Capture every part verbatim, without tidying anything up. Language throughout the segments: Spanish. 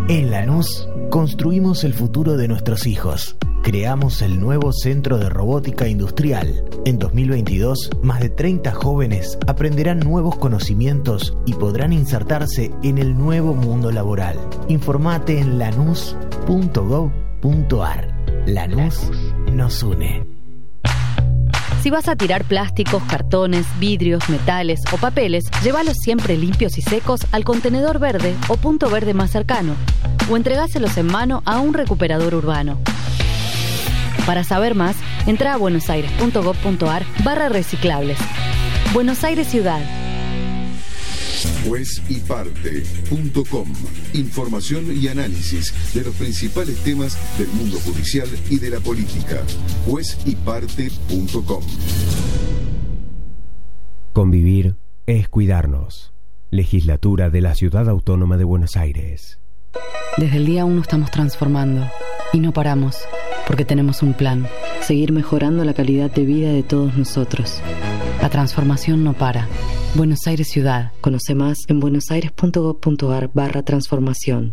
En Lanús construimos el futuro de nuestros hijos. Creamos el nuevo Centro de Robótica Industrial. En dos mil veintidós, más de treinta jóvenes aprenderán nuevos conocimientos y podrán insertarse en el nuevo mundo laboral. Informate en lanús punto gob punto ar. Lanús nos une. Si vas a tirar plásticos, cartones, vidrios, metales o papeles, llévalos siempre limpios y secos al contenedor verde o punto verde más cercano, o entregáselos en mano a un recuperador urbano. Para saber más, entra a buenosaires punto gob punto ar barra reciclables. Buenos Aires Ciudad. juez y parte punto com. Información y análisis de los principales temas del mundo judicial y de la política. juez y parte punto com. Convivir es cuidarnos. Legislatura de la Ciudad Autónoma de Buenos Aires. Desde el día uno estamos transformando y no paramos, porque tenemos un plan: seguir mejorando la calidad de vida de todos nosotros. La transformación no para. Buenos Aires Ciudad. Conoce más en buenosaires punto gob punto ar barra transformación.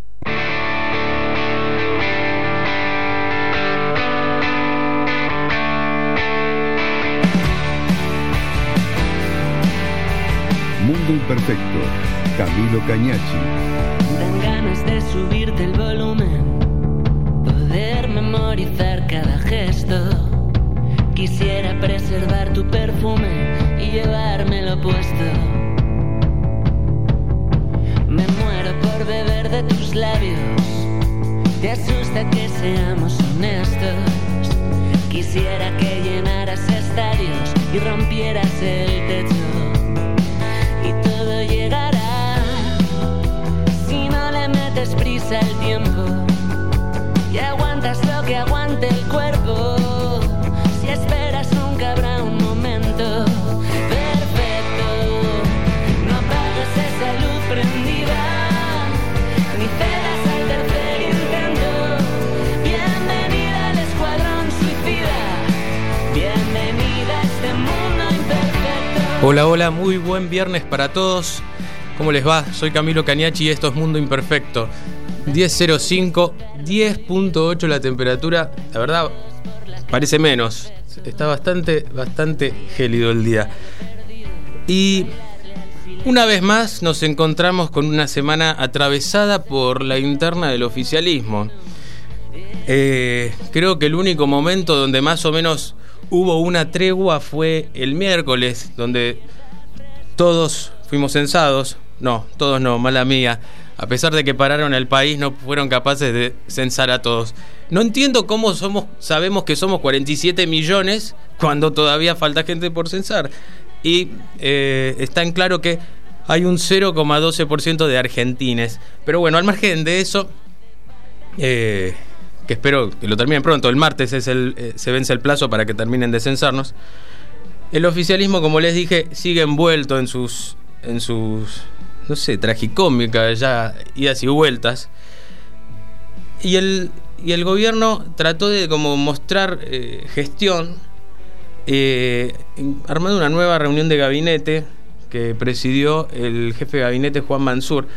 Mundo Imperfecto. Camilo Cañachi. Dan ganas de subirte el volumen, poder memorizar cada gesto. Quisiera preservar tu perfume y llevármelo puesto. Me muero por beber de tus labios. Te asusta que seamos honestos. Quisiera que llenaras estadios y rompieras el techo. Y todo llegará si no le metes prisa al tiempo y aguantas lo que aguante el cuerpo. Si esperas nunca habrá un momento perfecto. No apagues esa luz prendida, ni cedas al tercer intento. Bienvenida al escuadrón suicida. Bienvenida a este mundo imperfecto. Hola, hola, muy buen viernes para todos. ¿Cómo les va? Soy Camilo Cañachi y esto es Mundo Imperfecto. diez cero cinco, diez punto ocho la temperatura. La verdad, parece menos. Está bastante, bastante gélido el día. Y una vez más nos encontramos con una semana atravesada por la interna del oficialismo. Eh, creo que el único momento donde más o menos hubo una tregua fue el miércoles, donde todos fuimos censados. No, todos no, mala mía. A pesar de que pararon el país, no fueron capaces de censar a todos. No entiendo cómo somos, sabemos que somos cuarenta y siete millones cuando todavía falta gente por censar. Y eh, está en claro que hay un cero coma doce por ciento de argentines. Pero bueno, al margen de eso, eh, que espero que lo terminen pronto, el martes es el, eh, se vence el plazo para que terminen de censarnos. El oficialismo, como les dije, sigue envuelto en sus... en sus no sé, tragicómica, ya idas y vueltas. Y el, y el gobierno trató de como mostrar eh, gestión, eh, armando una nueva reunión de gabinete que presidió el jefe de gabinete Juan Mansur.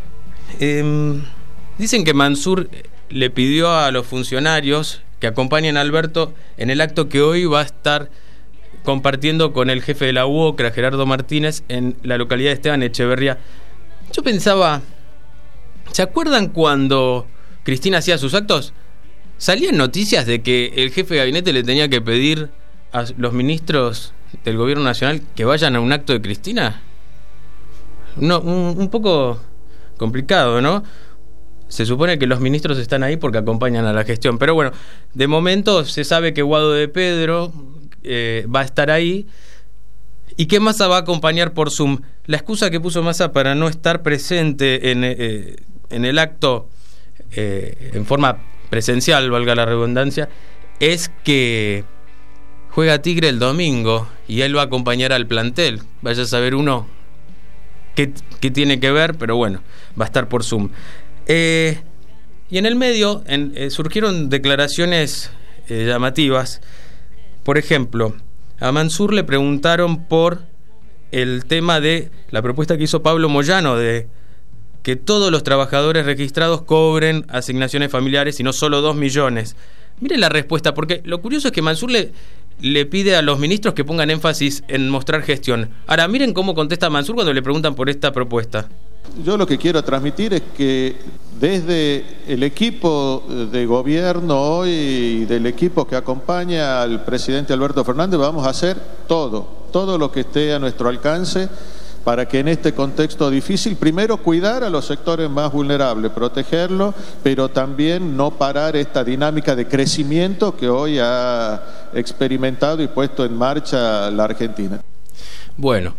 Eh, dicen que Mansur le pidió a los funcionarios que acompañen a Alberto en el acto que hoy va a estar compartiendo con el jefe de la U O C R A, Gerardo Martínez, en la localidad de Esteban Echeverría. Yo pensaba, ¿se acuerdan cuando Cristina hacía sus actos? Salían noticias de que el jefe de gabinete le tenía que pedir a los ministros del gobierno nacional que vayan a un acto de Cristina. No, un, un poco complicado, ¿no? Se supone que los ministros están ahí porque acompañan a la gestión. Pero bueno, de momento se sabe que Guado de Pedro eh, va a estar ahí. ¿Y qué Massa va a acompañar por Zoom? La excusa que puso Massa para no estar presente en, eh, en el acto eh, en forma presencial, valga la redundancia, es que juega Tigre el domingo y él va a acompañar al plantel. Vaya a saber uno qué, qué tiene que ver, pero bueno, va a estar por Zoom. Eh, y en el medio en, eh, surgieron declaraciones eh, llamativas. Por ejemplo, a Mansur le preguntaron por el tema de la propuesta que hizo Pablo Moyano de que todos los trabajadores registrados cobren asignaciones familiares y no solo dos millones. Mire la respuesta, porque lo curioso es que Mansur le, le pide a los ministros que pongan énfasis en mostrar gestión. Ahora, miren cómo contesta Mansur cuando le preguntan por esta propuesta. Yo lo que quiero transmitir es que desde el equipo de gobierno hoy y del equipo que acompaña al presidente Alberto Fernández vamos a hacer todo, todo lo que esté a nuestro alcance para que en este contexto difícil, primero cuidar a los sectores más vulnerables, protegerlos, pero también no parar esta dinámica de crecimiento que hoy ha experimentado y puesto en marcha la Argentina. Bueno,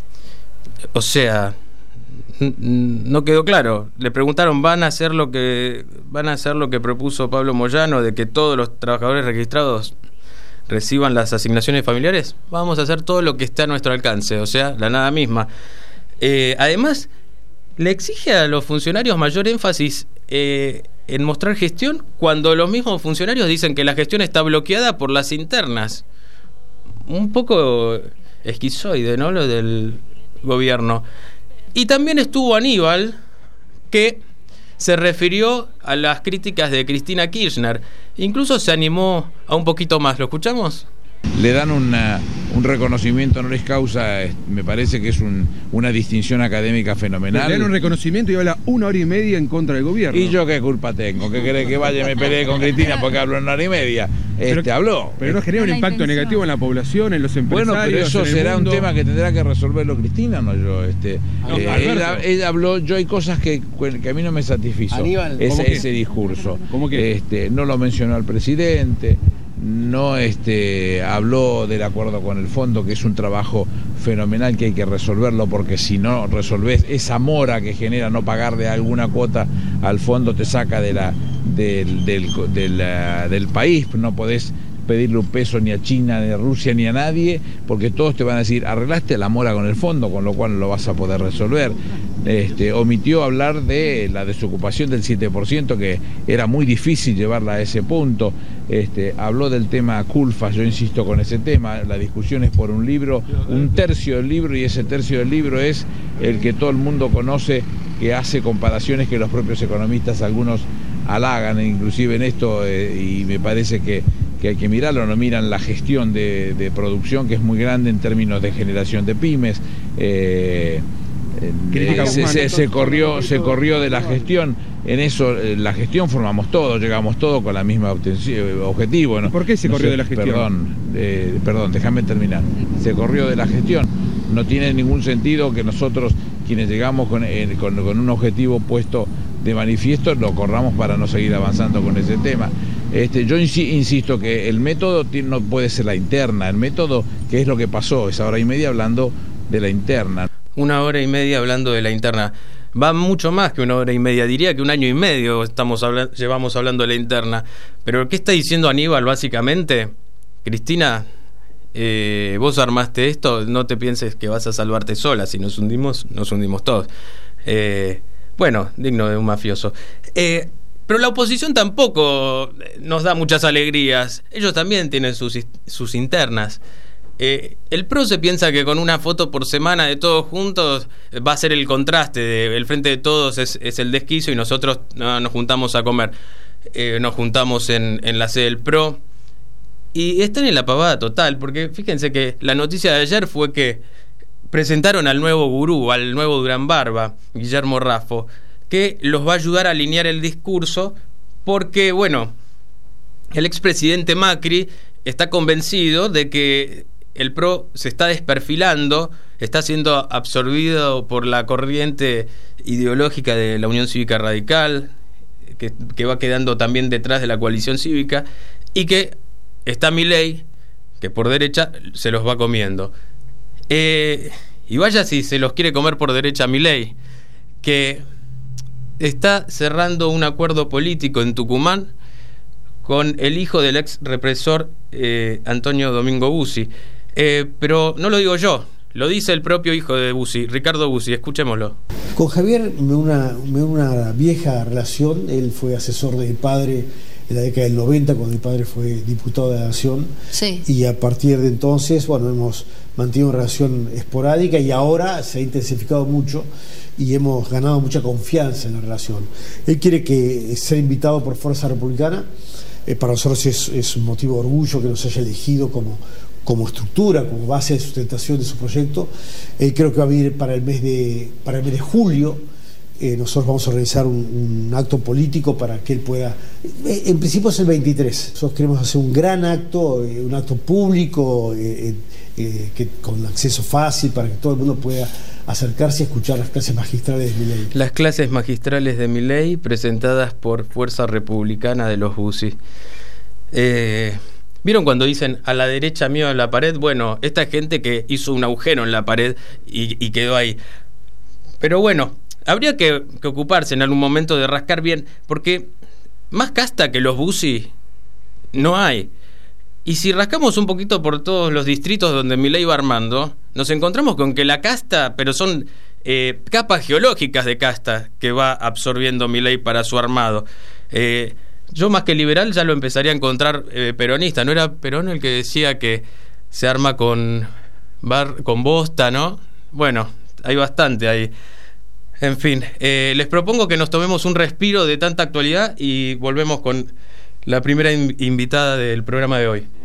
o sea, no quedó claro. Le preguntaron, ¿van a hacer lo que van a hacer lo que propuso Pablo Moyano, de que todos los trabajadores registrados reciban las asignaciones familiares? Vamos a hacer todo lo que está a nuestro alcance, o sea, la nada misma. Eh, además, le exige a los funcionarios mayor énfasis eh, en mostrar gestión cuando los mismos funcionarios dicen que la gestión está bloqueada por las internas. Un poco esquizoide, ¿no?, lo del gobierno. Y también estuvo Aníbal, que se refirió a las críticas de Cristina Kirchner. Incluso se animó a un poquito más. ¿Lo escuchamos? Le dan una, un reconocimiento honoris causa, me parece que es un, una distinción académica fenomenal. Le dan un reconocimiento y habla una hora y media en contra del gobierno. ¿Y yo qué culpa tengo? ¿Qué querés que vaya y me pelee con Cristina porque hablo una hora y media? Este pero, habló. Pero no genera un impacto intención. negativo en la población, en los empresarios. Bueno, pero eso será mundo. un tema que tendrá que resolverlo Cristina, no yo. Este, no, eh, ella, ella habló, yo hay cosas que, que a mí no me satisfizo. Aníbal, ese, ese discurso. ¿Cómo que? Este, no lo mencionó al presidente. No este, habló del acuerdo con el fondo, que es un trabajo fenomenal que hay que resolverlo, porque si no resolvés esa mora que genera no pagarle alguna cuota al fondo, te saca de la, del, del, del, uh, del país. No podés pedirle un peso ni a China, ni a Rusia, ni a nadie, porque todos te van a decir, arreglaste la mora con el fondo, con lo cual no lo vas a poder resolver. Este, omitió hablar de la desocupación del siete por ciento, que era muy difícil llevarla a ese punto. Este, habló del tema Culfas, yo insisto con ese tema, la discusión es por un libro, un tercio del libro, y ese tercio del libro es el que todo el mundo conoce, que hace comparaciones que los propios economistas, algunos halagan inclusive en esto, eh, y me parece que que hay que mirarlo, no miran la gestión de, de producción, que es muy grande en términos de generación de pymes. Eh, eh, se, se, se corrió se corrió de la gestión. En eso, eh, la gestión formamos todos, llegamos todos con la misma objetivo, ¿no? ¿Por qué se no corrió sé, de la gestión? Perdón, eh, perdón, déjame terminar. Se corrió de la gestión. No tiene ningún sentido que nosotros, quienes llegamos con, eh, con, con un objetivo puesto de manifiesto, lo corramos para no seguir avanzando con ese tema. Este, yo insisto que el método no puede ser la interna, el método, que es lo que pasó, esa hora y media hablando de la interna. Una hora y media hablando de la interna. Va mucho más que una hora y media, diría que un año y medio estamos habla- llevamos hablando de la interna. Pero ¿qué está diciendo Aníbal básicamente? Cristina, eh, vos armaste esto, no te pienses que vas a salvarte sola, si nos hundimos, nos hundimos todos. Eh, bueno, digno de un mafioso. Eh... Pero la oposición tampoco nos da muchas alegrías. Ellos también tienen sus, sus internas. Eh, el P R O se piensa que con una foto por semana de todos juntos va a ser el contraste. De, el Frente de Todos es, es el desquicio y nosotros no, nos juntamos a comer. Eh, nos juntamos en, en la sede del P R O. Y están en la pavada total, porque fíjense que la noticia de ayer fue que presentaron al nuevo gurú, al nuevo Durán Barba, Guillermo Raffo, que los va a ayudar a alinear el discurso, porque, bueno, el expresidente Macri está convencido de que el P R O se está desperfilando, está siendo absorbido por la corriente ideológica de la Unión Cívica Radical, que, que va quedando también detrás de la coalición cívica, y que está Milei, que por derecha se los va comiendo. Eh, y vaya si se los quiere comer por derecha Milei, que está cerrando un acuerdo político en Tucumán con el hijo del ex represor eh, Antonio Domingo Bussi. Eh, pero no lo digo yo, lo dice el propio hijo de Bussi, Ricardo Bussi. Escuchémoslo. Con Javier me una, me una vieja relación. Él fue asesor de mi padre en la década del noventa, cuando mi padre fue diputado de la Nación. Sí. Y a partir de entonces, bueno, hemos mantenido una relación esporádica y ahora se ha intensificado mucho. y hemos ganado mucha confianza en la relación. Él quiere que sea invitado por Fuerza Republicana. Eh, para nosotros es, es un motivo de orgullo que nos haya elegido como, como estructura, como base de sustentación de su proyecto. Eh, creo que va a venir para el mes de, para el mes de julio. Eh, nosotros vamos a organizar un, un acto político para que él pueda, eh, en principio es el veintitrés, nosotros queremos hacer un gran acto, eh, un acto público, eh, eh, que, con acceso fácil para que todo el mundo pueda acercarse y escuchar las clases magistrales de Milei. Las clases magistrales de Milei presentadas por Fuerza Republicana de los Bussi. Eh, ¿Vieron cuando dicen a la derecha mío en la pared? Bueno, esta gente que hizo un agujero en la pared y, y quedó ahí. Pero bueno, habría que, que ocuparse en algún momento de rascar bien, porque más casta que los Bussi no hay. Y si rascamos un poquito por todos los distritos donde Milei va armando, nos encontramos con que la casta, pero son eh, capas geológicas de casta que va absorbiendo Milei para su armado. Eh, yo más que liberal ya lo empezaría a encontrar eh, peronista. ¿No era Perón el que decía que se arma con, bar, con bosta, no? Bueno, hay bastante ahí. En fin, eh, les propongo que nos tomemos un respiro de tanta actualidad y volvemos con la primera in- invitada del programa de hoy.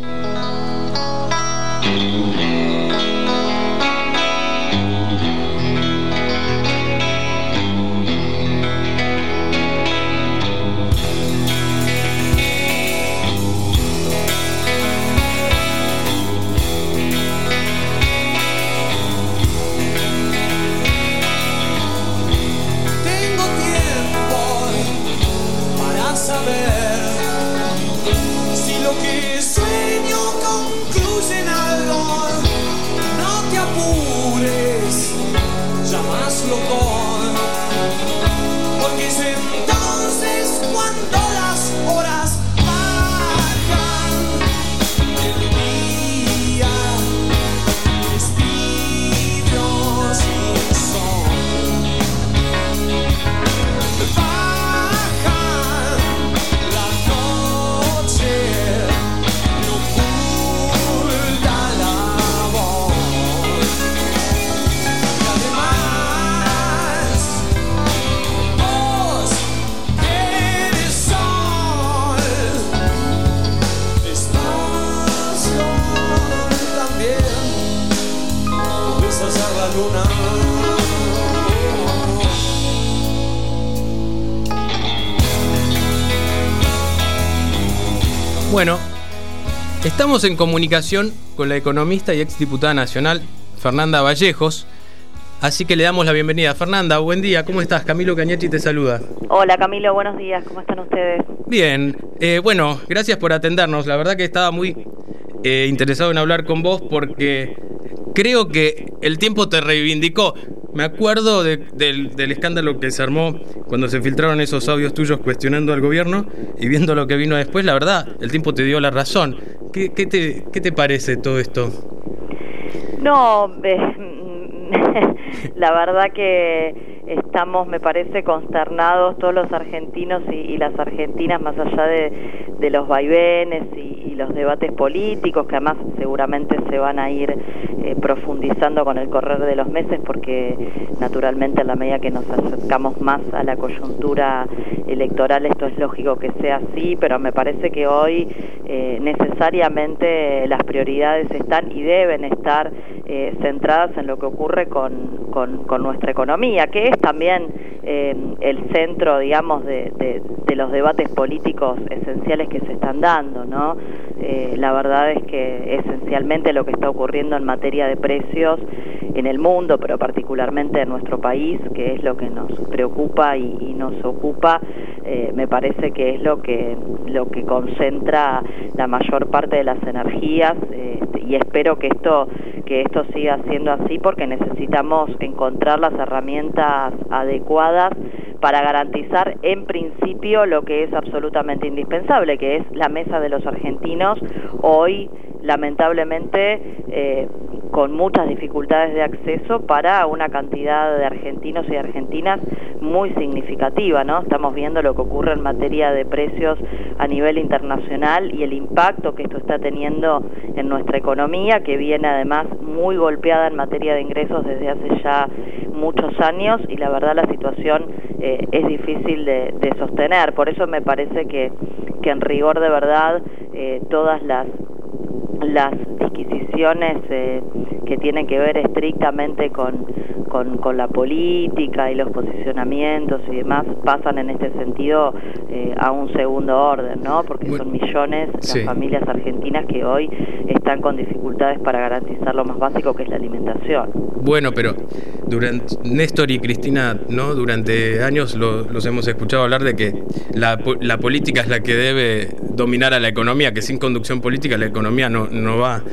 Bueno, estamos en comunicación con la economista y exdiputada nacional Fernanda Vallejos, así que le damos la bienvenida. Fernanda, buen día, ¿cómo estás? Camilo Cañetti te saluda. Hola Camilo, buenos días, ¿cómo están ustedes? Bien, eh, bueno, gracias por atendernos. La verdad que estaba muy eh, interesado en hablar con vos porque creo que el tiempo te reivindicó. Me acuerdo de, del, del escándalo que se armó cuando se filtraron esos audios tuyos cuestionando al gobierno, y viendo lo que vino después, la verdad, el tiempo te dio la razón. ¿Qué, qué, te, qué te parece todo esto? No, eh, la verdad que estamos, me parece, consternados todos los argentinos y, y las argentinas, más allá de, de los vaivenes y, y los debates políticos, que además seguramente se van a ir eh, profundizando con el correr de los meses, porque naturalmente a la medida que nos acercamos más a la coyuntura electoral esto es lógico que sea así, pero me parece que hoy eh, necesariamente las prioridades están y deben estar eh, centradas en lo que ocurre con, con, con nuestra economía, que es también eh, el centro, digamos, de, de, de los debates políticos esenciales que se están dando, ¿no? Eh, la verdad es que esencialmente lo que está ocurriendo en materia de precios en el mundo, pero particularmente en nuestro país, que es lo que nos preocupa y, y nos ocupa, eh, me parece que es lo que lo que concentra la mayor parte de las energías, eh, y espero que esto que esto siga siendo así, porque necesitamos encontrar las herramientas adecuadas para garantizar en principio lo que es absolutamente indispensable, que es la mesa de los argentinos. Hoy, lamentablemente, eh, con muchas dificultades de acceso para una cantidad de argentinos y argentinas muy significativa, ¿no? Estamos viendo lo que ocurre en materia de precios a nivel internacional y el impacto que esto está teniendo en nuestra economía, que viene además muy golpeada en materia de ingresos desde hace ya muchos años, y la verdad la situación eh, es difícil de, de sostener. Por eso me parece que, que en rigor de verdad eh, todas las las disquisiciones eh, que tienen que ver estrictamente con, con, con la política y los posicionamientos y demás pasan en este sentido eh, a un segundo orden, ¿no? Porque bueno, son millones sí. las familias argentinas que hoy están con dificultades para garantizar lo más básico, que es la alimentación. Bueno, pero durante Néstor y Cristina, ¿no? Durante años lo, los hemos escuchado hablar de que la, la política es la que debe dominar a la economía, que sin conducción política la economía no, no va.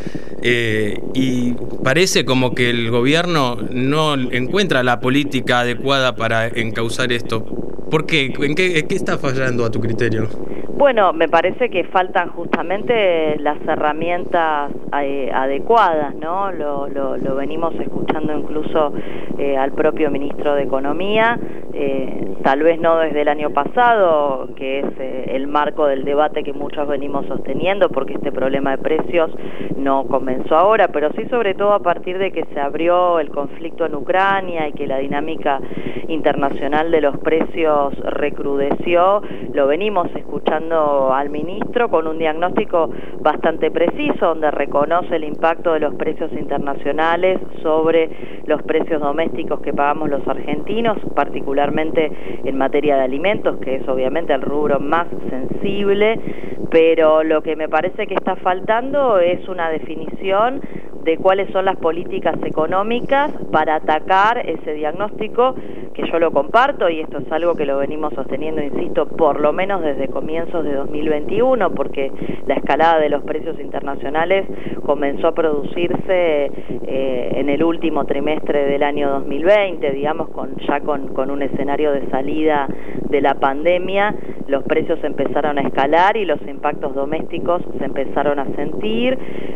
Eh, y parece como que el gobierno no encuentra la política adecuada para encauzar esto. ¿Por qué? ¿En qué, en qué está fallando a tu criterio? Bueno, me parece que faltan justamente las herramientas eh, adecuadas, ¿no? Lo, lo, lo venimos escuchando incluso eh, al propio ministro de Economía, eh, tal vez no desde el año pasado, que es eh, el marco del debate que muchos venimos sosteniendo, porque este problema de precios no comenzó ahora, pero sí sobre todo a partir de que se abrió el conflicto en Ucrania y que la dinámica internacional de los precios recrudeció. Lo venimos escuchando al ministro con un diagnóstico bastante preciso, donde reconoce el impacto de los precios internacionales sobre los precios domésticos que pagamos los argentinos, particularmente en materia de alimentos, que es obviamente el rubro más sensible, pero lo que me parece que está faltando es una definición de cuáles son las políticas económicas para atacar ese diagnóstico, que yo lo comparto, y esto es algo que lo venimos sosteniendo, insisto, por lo menos desde comienzos de dos mil veintiuno, porque la escalada de los precios internacionales comenzó a producirse eh, en el último trimestre del año dos mil veinte, digamos, con ya con, con un escenario de salida de la pandemia. Los precios empezaron a escalar y los impactos domésticos se empezaron a sentir,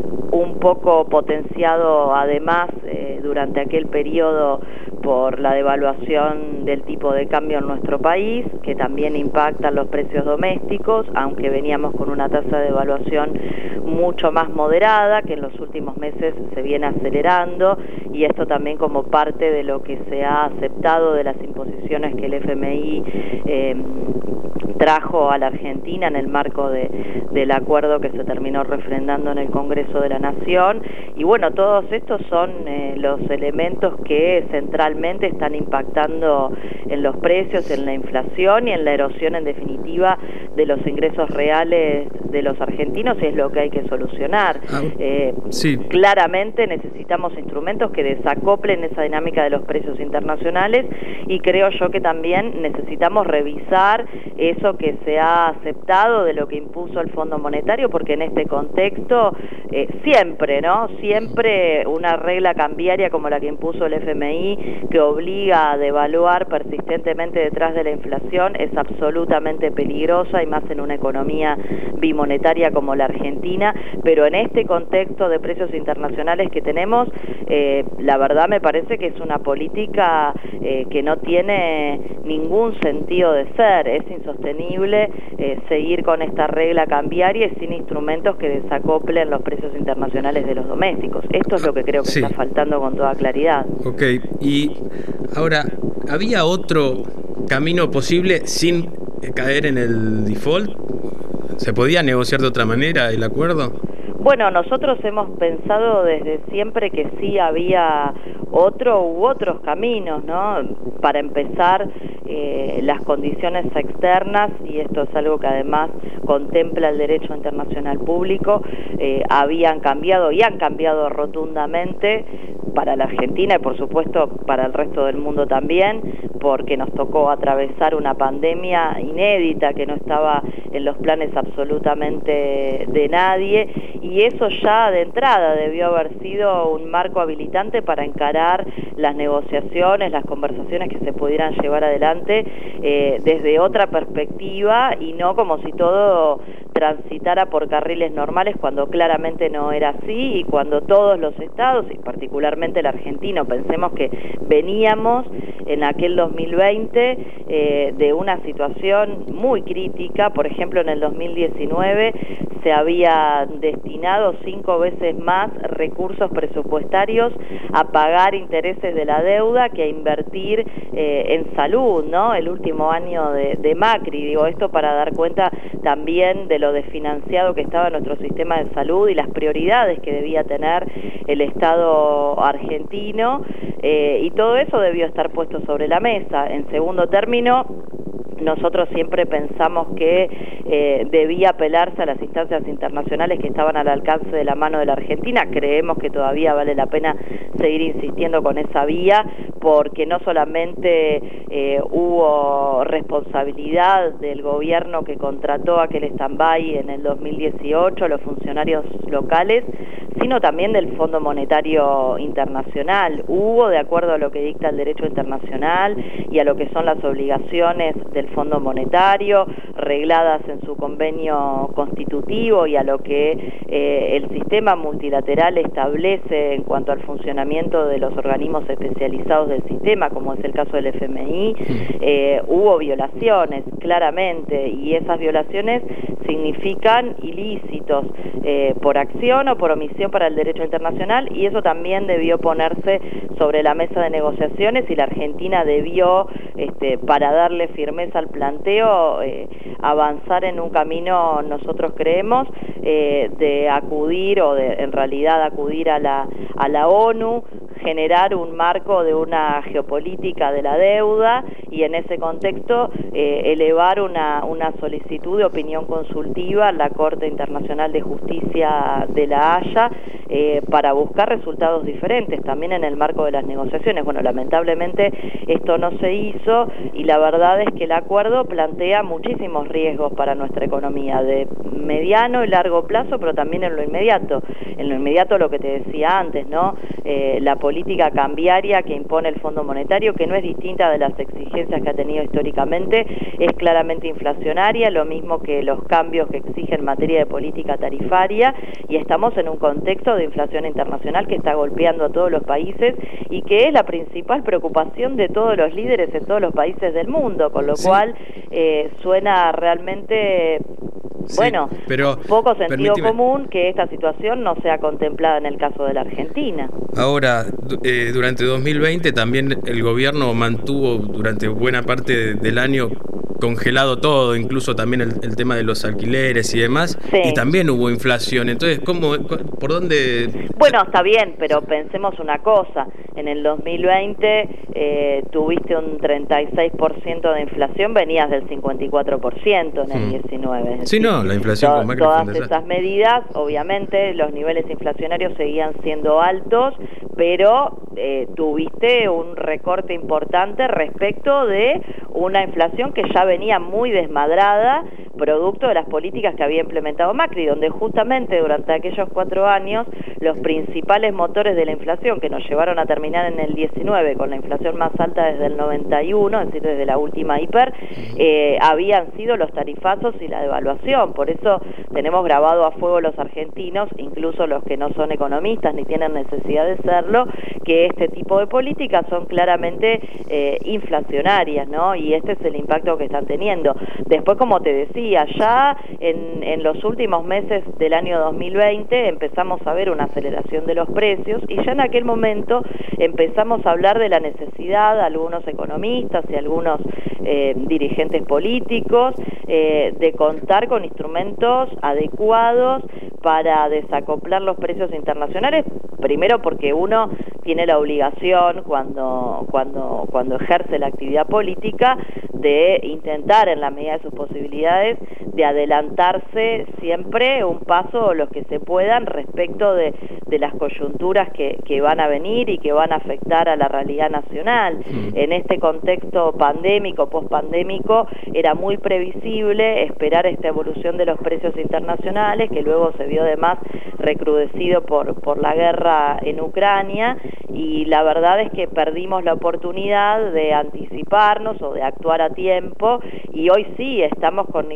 un poco potenciado además eh, durante aquel periodo por la devaluación del tipo de cambio en nuestro país, que también impactan los precios domésticos, aunque veníamos con una tasa de devaluación mucho más moderada, que en los últimos meses se viene acelerando, y esto también como parte de lo que se ha aceptado de las imposiciones que el F M I eh, trajo a la Argentina en el marco de, del acuerdo que se terminó refrendando en el Congreso de la Nación. Y bueno, todos estos son eh, los elementos que centralmente están impactando en los precios, en la inflación y en la erosión en definitiva de los ingresos reales de los argentinos, y es lo que hay que solucionar. Ah, eh, sí. Claramente necesitamos instrumentos que desacoplen esa dinámica de los precios internacionales, y creo yo que también necesitamos revisar eso que se ha aceptado de lo que impuso el Fondo Monetario, porque en este contexto eh, siempre, ¿no? Siempre una regla cambiaria como la que impuso el F M I, que obliga a devaluar persistentemente detrás de la inflación, es absolutamente peligrosa, y más en una economía bimonetaria como la Argentina. Pero en este contexto de precios internacionales que tenemos, eh, la verdad me parece que es una política eh, que no tiene ningún sentido de ser. Es insostenible eh, seguir con esta regla cambiaria y sin instrumentos que desacoplen los precios internacionales de los domésticos. Esto es lo que creo que sí. está faltando con toda claridad. Ok, y ahora, ¿había otro camino posible sin caer en el default? ¿Se podía negociar de otra manera el acuerdo? Bueno, nosotros hemos pensado desde siempre que sí había otro u otros caminos, ¿no? Para empezar, eh, las condiciones externas, y esto es algo que además contempla el derecho internacional público, eh, habían cambiado y han cambiado rotundamente para la Argentina y por supuesto para el resto del mundo también, porque nos tocó atravesar una pandemia inédita que no estaba en los planes absolutamente de nadie, y eso ya de entrada debió haber sido un marco habilitante para encarar las negociaciones, las conversaciones que se pudieran llevar adelante eh, desde otra perspectiva, y no como si todo transitara por carriles normales cuando claramente no era así, y cuando todos los estados, y particularmente el argentino, pensemos que veníamos en aquel dos mil veinte eh, de una situación muy crítica. Por ejemplo, en el dos mil diecinueve se había destinado cinco veces más recursos presupuestarios a pagar intereses de la deuda que a invertir eh, en salud, ¿no? El último año de, de Macri, digo esto para dar cuenta también de lo desfinanciado que estaba nuestro sistema de salud y las prioridades que debía tener el Estado argentino, eh, y todo eso debió estar puesto sobre la mesa. En segundo término, nosotros siempre pensamos que eh, debía apelarse a las instancias internacionales que estaban al alcance de la mano de la Argentina. Creemos que todavía vale la pena seguir insistiendo con esa vía, porque no solamente eh, hubo responsabilidad del gobierno que contrató aquel stand-by en el dos mil dieciocho, los funcionarios locales, sino también del Fondo Monetario Internacional. Hubo, de acuerdo a lo que dicta el derecho internacional y a lo que son las obligaciones del Fondo Monetario, regladas en su convenio constitutivo, y a lo que eh, el sistema multilateral establece en cuanto al funcionamiento de los organismos especializados del sistema, como es el caso del F M I, eh, hubo violaciones, claramente, y esas violaciones significan ilícitos eh, por acción o por omisión para el derecho internacional, y eso también debió ponerse sobre la mesa de negociaciones, y la Argentina debió, este, para darle firmeza al planteo, eh, avanzar en un camino, nosotros creemos, eh, de acudir, o de en realidad acudir a la, a la ONU, generar un marco de una geopolítica de la deuda, y en ese contexto eh, elevar una, una solicitud de opinión consultiva a la Corte Internacional de Justicia de La Haya, eh, para buscar resultados diferentes también en el marco de las negociaciones. Bueno, lamentablemente esto no se hizo, y la verdad es que el acuerdo plantea muchísimos riesgos para nuestra economía, de mediano y largo plazo, pero también en lo inmediato. En lo inmediato, lo que te decía antes, ¿no? Eh, la política cambiaria que impone el Fondo Monetario, que no es distinta de las exigencias que ha tenido históricamente, es claramente inflacionaria, lo mismo que los cambios que exige en materia de política tarifaria, y estamos en un contexto de inflación internacional que está golpeando a todos los países, y que es la principal preocupación de todos los líderes en todos los países del mundo, con lo sí. cual eh, suena realmente... Sí, bueno, pero poco sentido permíteme. común que esta situación no sea contemplada en el caso de la Argentina. Ahora, eh, durante dos mil veinte también el gobierno mantuvo durante buena parte del año congelado todo, incluso también el, el tema de los alquileres y demás, sí. y también hubo inflación. Entonces, ¿cómo, por dónde...? Bueno, está bien, pero pensemos una cosa. En el dos mil veinte eh, tuviste un treinta y seis por ciento de inflación, venías del cincuenta y cuatro por ciento en el hmm. diecinueve. Sí, no, la inflación to- con Macri Todas esas medidas, obviamente, los niveles inflacionarios seguían siendo altos, pero eh, tuviste un recorte importante respecto de una inflación que ya venía muy desmadrada, producto de las políticas que había implementado Macri, donde justamente durante aquellos cuatro años los principales motores de la inflación, que nos llevaron a terminar en el diecinueve con la inflación más alta desde el noventa y uno, es decir, desde la última hiper, eh, habían sido los tarifazos y la devaluación. Por eso tenemos grabado a fuego los argentinos, incluso los que no son economistas ni tienen necesidad de serlo, que este tipo de políticas son claramente eh, inflacionarias, ¿no? Y este es el impacto que están teniendo. Después, como te decía, ya en, en los últimos meses del año dos mil veinte empezamos a ver una aceleración de los precios, y ya en aquel momento empezamos a hablar de la necesidad, algunos economistas y algunos eh, dirigentes políticos, eh, de contar con instrumentos adecuados para desacoplar los precios internacionales, primero porque uno tiene la obligación cuando, cuando, cuando ejerce la actividad política de intentar, en la medida de sus posibilidades, de adelantarse siempre un paso o los que se puedan respecto de, de las coyunturas que, que van a venir y que van a afectar a la realidad nacional. Mm. En este contexto pandémico, pospandémico, era muy previsible esperar esta evolución de los precios internacionales, que luego se vio además recrudecido por, por la guerra en Ucrania, y la verdad es que perdimos la oportunidad de anticiparnos o de actuar a tiempo, y hoy sí estamos con niveles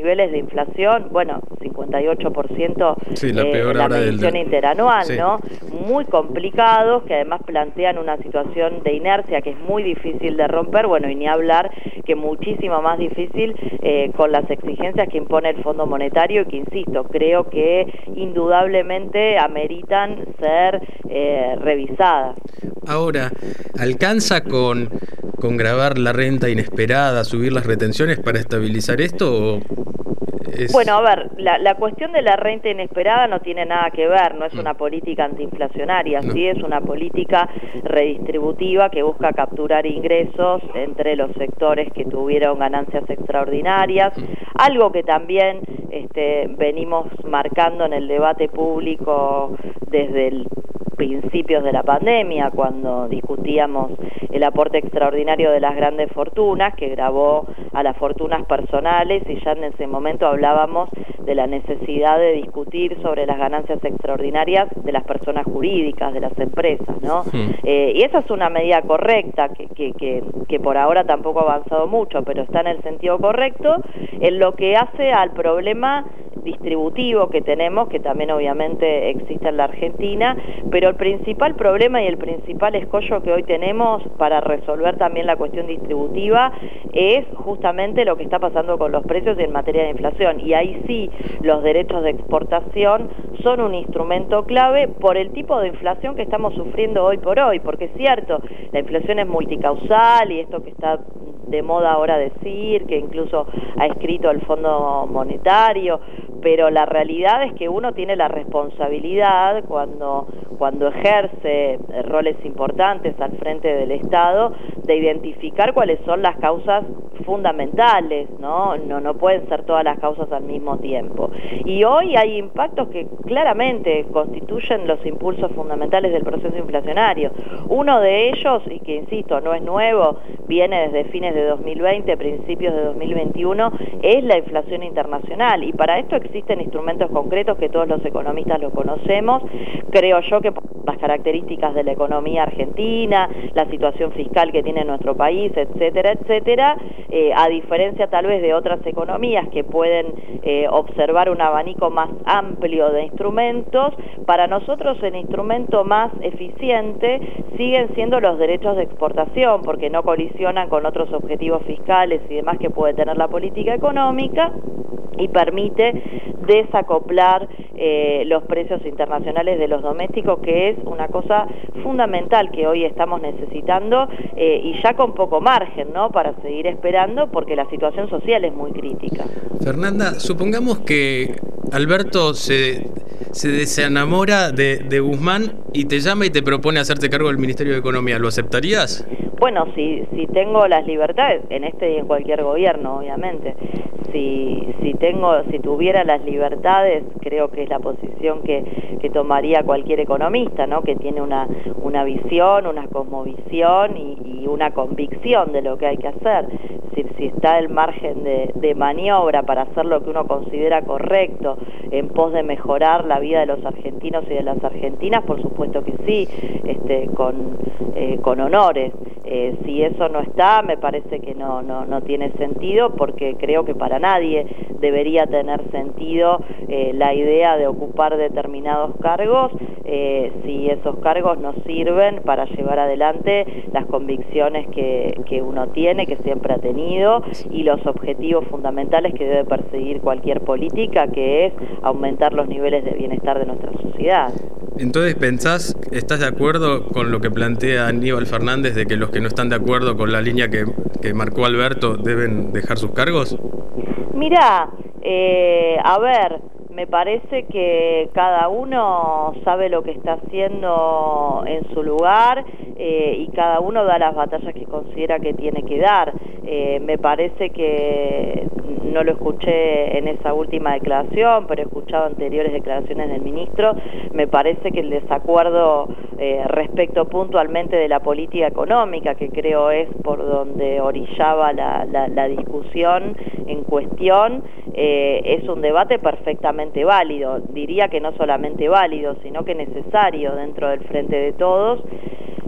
niveles de inflación, bueno, cincuenta y ocho por ciento sí, la, peor eh, la hora medición del... interanual, sí. ¿no? Muy complicados, que además plantean una situación de inercia que es muy difícil de romper, bueno, y ni hablar que muchísimo más difícil eh, con las exigencias que impone el Fondo Monetario y que, insisto, creo que indudablemente ameritan ser eh, revisadas. Ahora, ¿alcanza con, con grabar la renta inesperada, subir las retenciones para estabilizar esto o...? Es... Bueno, a ver, la, la cuestión de la renta inesperada no tiene nada que ver, no es una política antiinflacionaria, no. Sí es una política redistributiva que busca capturar ingresos entre los sectores que tuvieron ganancias extraordinarias, algo que también este, venimos marcando en el debate público desde el principios de la pandemia, cuando discutíamos el aporte extraordinario de las grandes fortunas, que gravó a las fortunas personales, y ya en ese momento hablábamos de la necesidad de discutir sobre las ganancias extraordinarias de las personas jurídicas, de las empresas, ¿no? Sí. Eh, y esa es una medida correcta, que, que, que, que por ahora tampoco ha avanzado mucho, pero está en el sentido correcto, en lo que hace al problema distributivo que tenemos, que también obviamente existe en la Argentina, pero el principal problema y el principal escollo que hoy tenemos para resolver también la cuestión distributiva es justamente lo que está pasando con los precios en materia de inflación, y ahí sí los derechos de exportación son un instrumento clave por el tipo de inflación que estamos sufriendo hoy por hoy, porque es cierto, la inflación es multicausal y esto que está de moda ahora decir, que incluso ha escrito el Fondo Monetario, pero la realidad es que uno tiene la responsabilidad cuando, cuando ejerce roles importantes al frente del Estado de identificar cuáles son las causas fundamentales, ¿no? No, no pueden ser todas las causas al mismo tiempo. Y hoy hay impactos que claramente constituyen los impulsos fundamentales del proceso inflacionario. Uno de ellos, y que insisto, no es nuevo, viene desde fines de dos mil veinte, principios de dos mil veintiuno, es la inflación internacional, y para esto existen instrumentos concretos que todos los economistas lo conocemos. Creo yo que por las características de la economía argentina, la situación fiscal que tiene nuestro país, etcétera, etcétera, eh, a diferencia tal vez de otras economías que pueden eh, observar un abanico más amplio de instrumentos, para nosotros el instrumento más eficiente siguen siendo los derechos de exportación, porque no colisionan con otros objetivos fiscales y demás que puede tener la política económica, y permite desacoplar eh, los precios internacionales de los domésticos, que es una cosa fundamental que hoy estamos necesitando, eh, y ya con poco margen, ¿no?, para seguir esperando, porque la situación social es muy crítica. Fernanda, supongamos que Alberto se, se desenamora de, de Guzmán y te llama y te propone hacerte cargo del Ministerio de Economía, ¿lo aceptarías? Bueno, si, si tengo las libertades, en este y en cualquier gobierno, obviamente, si, si tengo, si tuviera las libertades, creo que es la posición que, que tomaría cualquier economista, ¿no?, que tiene una, una visión, una cosmovisión y, y una convicción de lo que hay que hacer. Si, si está el margen de, de maniobra para hacer lo que uno considera correcto en pos de mejorar la vida de los argentinos y de las argentinas, por supuesto que sí, este, con, eh, con honores. Eh, si eso no está, me parece que no, no, no tiene sentido, porque creo que para nadie debería tener sentido eh, la idea de ocupar determinados cargos eh, si esos cargos no sirven para llevar adelante las convicciones que, que uno tiene, que siempre ha tenido, y los objetivos fundamentales que debe perseguir cualquier política, que es aumentar los niveles de bienestar de nuestra sociedad. Entonces, ¿pensás, estás de acuerdo con lo que plantea Aníbal Fernández de que los que no están de acuerdo con la línea que, que marcó Alberto deben dejar sus cargos? Mirá, eh, a ver, me parece que cada uno sabe lo que está haciendo en su lugar eh, y cada uno da las batallas que considera que tiene que dar. Eh, me parece que no lo escuché en esa última declaración, pero he escuchado anteriores declaraciones del ministro. Me parece que el desacuerdo eh, respecto puntualmente de la política económica, que creo es por donde orillaba la, la, la discusión en cuestión, eh, es un debate perfectamente válido. Diría que no solamente válido, sino que necesario dentro del Frente de Todos.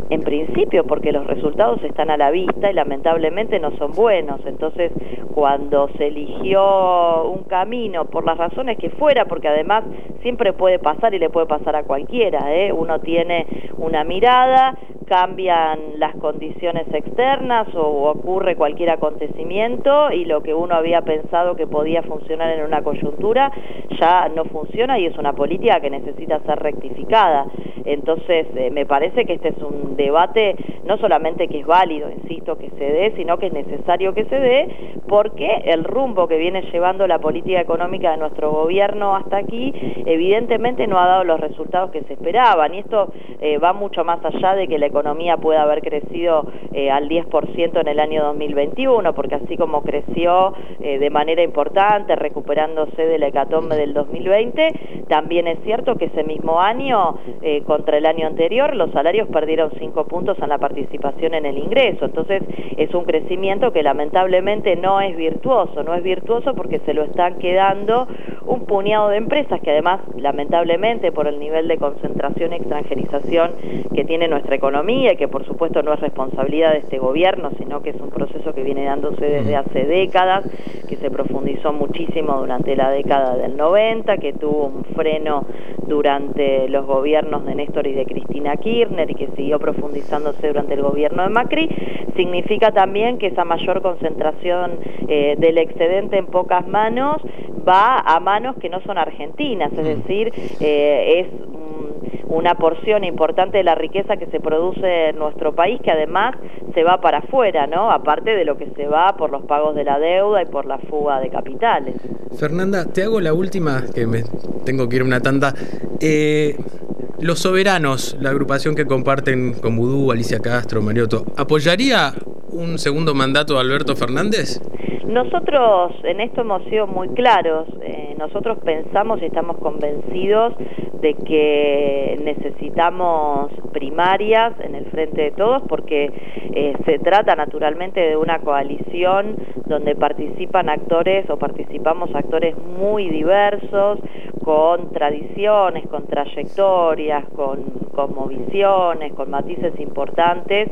en principio porque los resultados están a la vista y lamentablemente no son buenos. Entonces, cuando se eligió un camino, por las razones que fuera, porque además siempre puede pasar y le puede pasar a cualquiera, ¿eh? Uno tiene una mirada, cambian las condiciones externas o ocurre cualquier acontecimiento y lo que uno había pensado que podía funcionar en una coyuntura ya no funciona y es una política que necesita ser rectificada. Entonces, eh, me parece que este es un debate no solamente que es válido, insisto, que se dé, sino que es necesario que se dé, porque el rumbo que viene llevando la política económica de nuestro gobierno hasta aquí, evidentemente no ha dado los resultados que se esperaban, y esto eh, va mucho más allá de que la economía pueda haber crecido eh, al diez por ciento en el año dos mil veintiuno, porque así como creció eh, de manera importante, recuperándose de la hecatombe del dos mil veinte, también es cierto que ese mismo año, eh, contra el año anterior, los salarios perdieron cinco puntos en la participación en el ingreso. Entonces, es un crecimiento que lamentablemente no es virtuoso, no es virtuoso porque se lo están quedando un puñado de empresas que además, lamentablemente, por el nivel de concentración y extranjerización que tiene nuestra economía, y que por supuesto no es responsabilidad de este gobierno, sino que es un proceso que viene dándose desde hace décadas, que se profundizó muchísimo durante la década del noventa, que tuvo un freno durante los gobiernos de Néstor y de Cristina Kirchner y que siguió profundizándose durante el gobierno de Macri, significa también que esa mayor concentración eh, del excedente en pocas manos va a manos que no son argentinas, es decir, eh, es um, una porción importante de la riqueza que se produce en nuestro país que además se va para afuera, ¿no? Aparte de lo que se va por los pagos de la deuda y por la fuga de capitales. Fernanda, te hago la última, que me tengo que ir a una tanda. Eh, los Soberanos, la agrupación que comparten con Vudú, Alicia Castro, Mariotto, ¿apoyaría un segundo mandato de Alberto Fernández? Nosotros en esto hemos sido muy claros. Eh, nosotros pensamos y estamos convencidos de que necesitamos primarias en el Frente de Todos porque eh, se trata naturalmente de una coalición donde participan actores o participamos actores muy diversos, con tradiciones, con trayectorias, con, con visiones, con matices importantes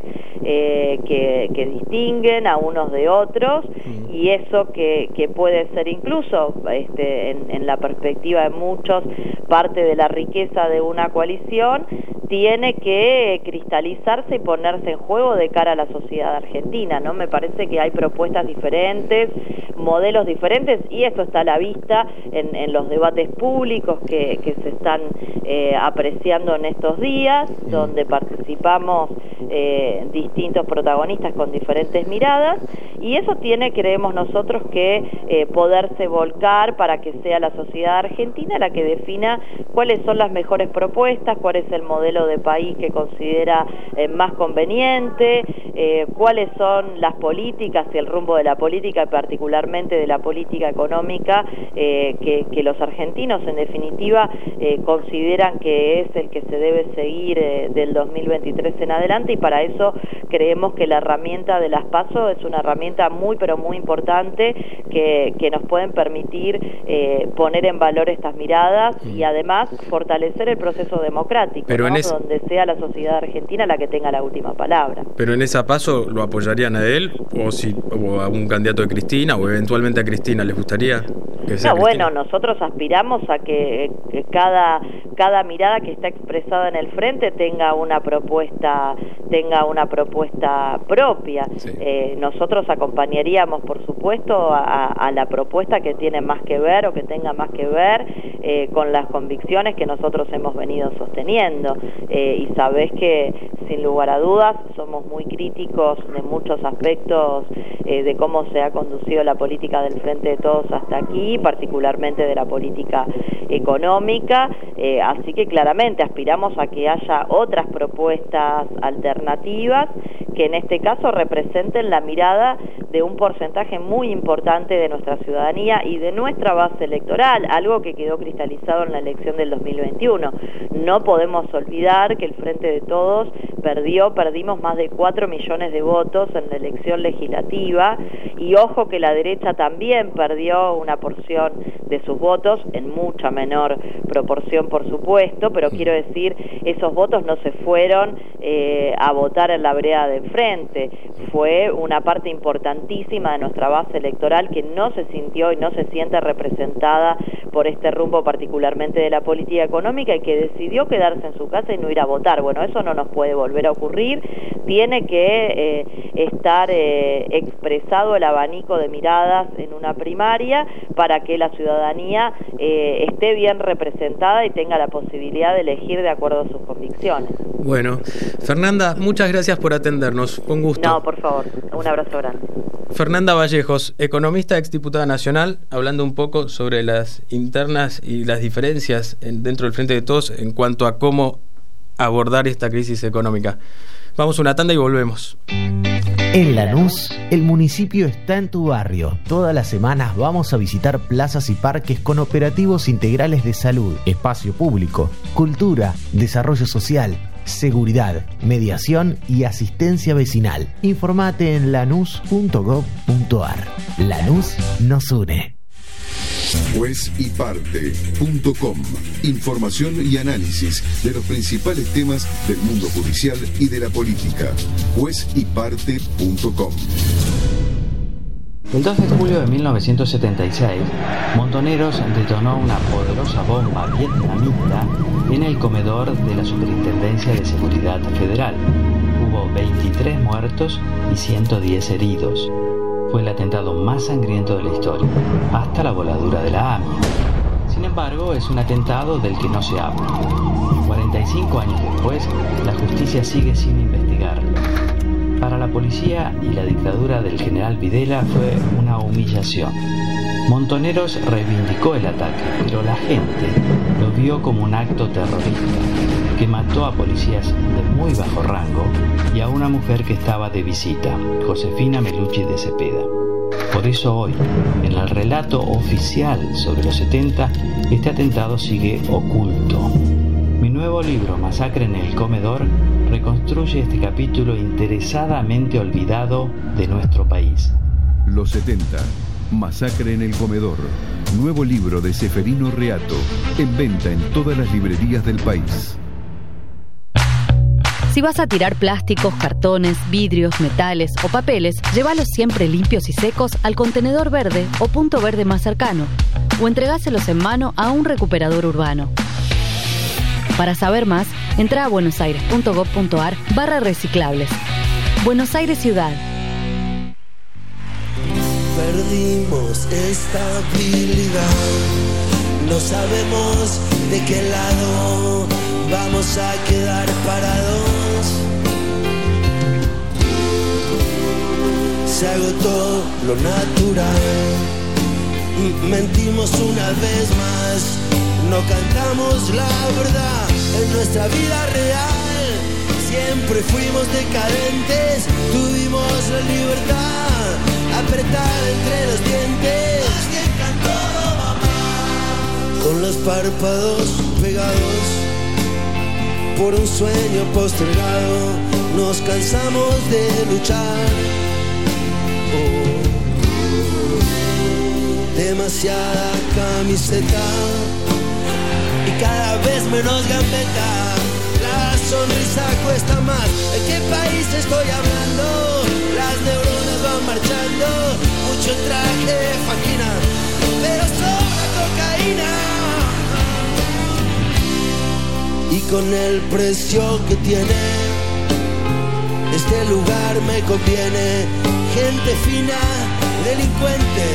eh, que, que distinguen a unos de otros, y eso que, que puede ser incluso este, en, en la perspectiva de muchos parte de la riqueza de una coalición, tiene que cristalizarse y ponerse en juego de cara a la sociedad argentina, ¿no? Me parece que hay propuestas diferentes, modelos diferentes, y esto está a la vista en, en los debates públicos que, que se están eh, apreciando en estos días, donde participamos eh, distintos protagonistas con diferentes miradas, y eso tiene, creemos nosotros, que eh, poderse volcar para que sea la sociedad argentina la que defina cuáles son las mejores propuestas, cuál es el modelo de país que considera eh, más conveniente, eh, cuáles son las políticas y el rumbo de la política, y particularmente de la política económica, eh, que, que los argentinos en definitiva eh, consideran que es el que se debe seguir eh, del dos mil veintitrés en adelante, y para eso creemos que la herramienta de las PASO es una herramienta muy pero muy importante que, que nos pueden permitir eh, poner en valor estas miradas y además fortalecer el proceso democrático, pero ¿no? en ese... donde sea la sociedad argentina la que tenga la última palabra. Pero en esa paso, ¿lo apoyarían a él o, si, o a un candidato de Cristina o eventualmente a Cristina? ¿Les gustaría que sea No, Cristina? Bueno, nosotros aspiramos a que, que cada, cada mirada que está expresada en el frente tenga una propuesta, tenga una propuesta propia. Sí. Eh, nosotros acompañaríamos, por supuesto, a, a la propuesta que tiene más que ver o que tenga más que ver eh, con las convicciones que nosotros hemos venido sosteniendo. Eh, y sabés que, sin lugar a dudas, somos muy críticos de muchos aspectos eh, de cómo se ha conducido la política del Frente de Todos hasta aquí, particularmente de la política económica, eh, así que claramente aspiramos a que haya otras propuestas alternativas que en este caso representen la mirada de un porcentaje muy importante de nuestra ciudadanía y de nuestra base electoral, algo que quedó cristalizado en la elección del dos mil veintiuno. No podemos olvidar que el Frente de Todos perdió, perdimos más de cuatro millones de votos en la elección legislativa, y ojo que la derecha también perdió una porción proporción de sus votos, en mucha menor proporción por supuesto, pero quiero decir, esos votos no se fueron eh, a votar en la vereda de enfrente, fue una parte importantísima de nuestra base electoral que no se sintió y no se siente representada por este rumbo particularmente de la política económica y que decidió quedarse en su casa y no ir a votar. Bueno, eso no nos puede volver a ocurrir, tiene que eh, estar eh, expresado el abanico de miradas en una primaria para que la ciudadanía eh, esté bien representada y tenga la posibilidad de elegir de acuerdo a sus convicciones. Bueno, Fernanda, muchas gracias por atendernos, con gusto. No, por favor, un abrazo grande. Fernanda Vallejos, economista, exdiputada nacional, hablando un poco sobre las internas y las diferencias en, dentro del Frente de Todos en cuanto a cómo abordar esta crisis económica. Vamos a una tanda y volvemos. En Lanús, el municipio está en tu barrio. Todas las semanas vamos a visitar plazas y parques con operativos integrales de salud, espacio público, cultura, desarrollo social, seguridad, mediación y asistencia vecinal. Informate en lanús punto gob punto ar. Lanús nos une. juez y parte punto com. Información y análisis de los principales temas del mundo judicial y de la política. juez y parte punto com. El dos de julio de mil novecientos setenta y seis, Montoneros detonó una poderosa bomba vietnamita en el comedor de la Superintendencia de Seguridad Federal. Hubo veintitrés muertos y ciento diez heridos. Fue el atentado más sangriento de la historia, hasta la voladura de la A M I A. Sin embargo, es un atentado del que no se habla. cuarenta y cinco años después, la justicia sigue sin investigarlo. Para la policía y la dictadura del general Videla fue una humillación. Montoneros reivindicó el ataque, pero la gente lo vio como un acto terrorista que mató a policías de muy bajo rango y a una mujer que estaba de visita, Josefina Melucci de Cepeda. Por eso hoy, en el relato oficial sobre los setenta, este atentado sigue oculto. Mi nuevo libro, Masacre en el Comedor, reconstruye este capítulo interesadamente olvidado de nuestro país. Los setenta. Masacre en el Comedor. Nuevo libro de Seferino Reato. En venta en todas las librerías del país. Si vas a tirar plásticos, cartones, vidrios, metales o papeles, llévalos siempre limpios y secos al contenedor verde o punto verde más cercano, o entregáselos en mano a un recuperador urbano. Para saber más, entra a buenosaires punto gob punto ar barra reciclables. Buenos Aires Ciudad. Perdimos estabilidad, no sabemos de qué lado vamos a quedar parados. Se agotó lo natural, mentimos una vez más, no cantamos la verdad en nuestra vida real. Siempre fuimos decadentes, tuvimos la libertad apretada entre los dientes. Alguien cantó mamá, con los párpados pegados por un sueño postergado. Nos cansamos de luchar. Oh, demasiada camiseta y cada vez menos gambeta. La sonrisa cuesta más. ¿De qué país estoy hablando? Las neuronas van marchando. Mucho traje de faquina, pero sobra cocaína. Y con el precio que tiene este lugar me conviene. Gente fina, delincuente.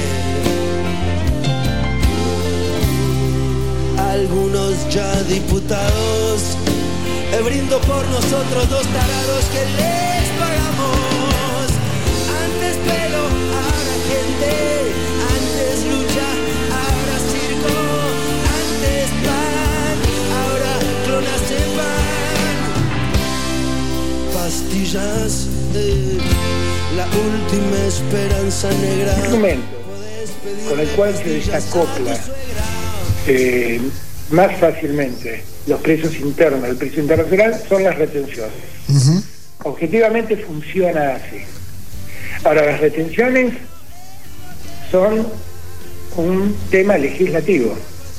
Algunos ya diputados. Me brindo por nosotros dos tarados que les pagamos. Antes pelo, ahora gente. Antes lucha, ahora circo. Antes pan, ahora clonas de pan. Pastillas, eh, la última esperanza negra. Un momento con el cual se desacopla eh, más fácilmente los precios internos del precio internacional son las retenciones. Uh-huh. Objetivamente funciona así. Ahora, las retenciones son un tema legislativo.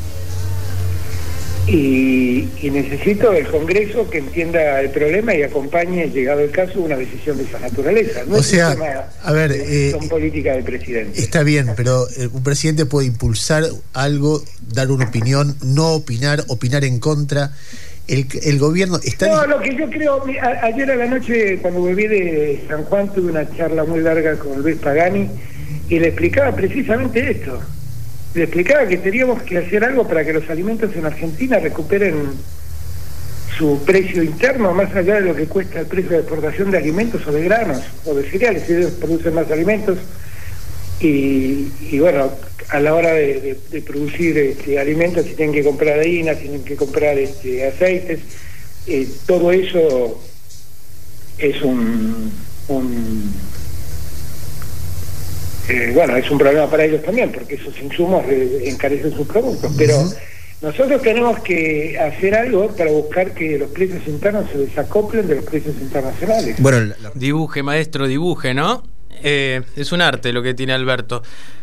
Y, y necesito del Congreso que entienda el problema y acompañe, llegado el caso, una decisión de esa naturaleza. No o es sea, un tema, a ver, eh, son políticas del presidente. Está bien, pero eh, un presidente puede impulsar algo, dar una opinión, no opinar, opinar en contra. El, el gobierno está... No, lo que yo creo, a, ayer a la noche cuando volví de San Juan tuve una charla muy larga con Luis Pagani y le explicaba precisamente esto. Le explicaba que teníamos que hacer algo para que los alimentos en Argentina recuperen su precio interno, más allá de lo que cuesta el precio de exportación de alimentos o de granos o de cereales. Ellos producen más alimentos y, y bueno, a la hora de, de, de producir este, alimentos, si tienen que comprar harina, tienen que comprar este, aceites, eh, todo eso es un... un Eh, bueno, es un problema para ellos también, porque esos insumos eh, encarecen sus productos, pero uh-huh. nosotros tenemos que hacer algo para buscar que los precios internos se desacoplen de los precios internacionales. Bueno, la, la... dibuje, maestro, dibuje, ¿no? Eh, es un arte lo que tiene Alberto.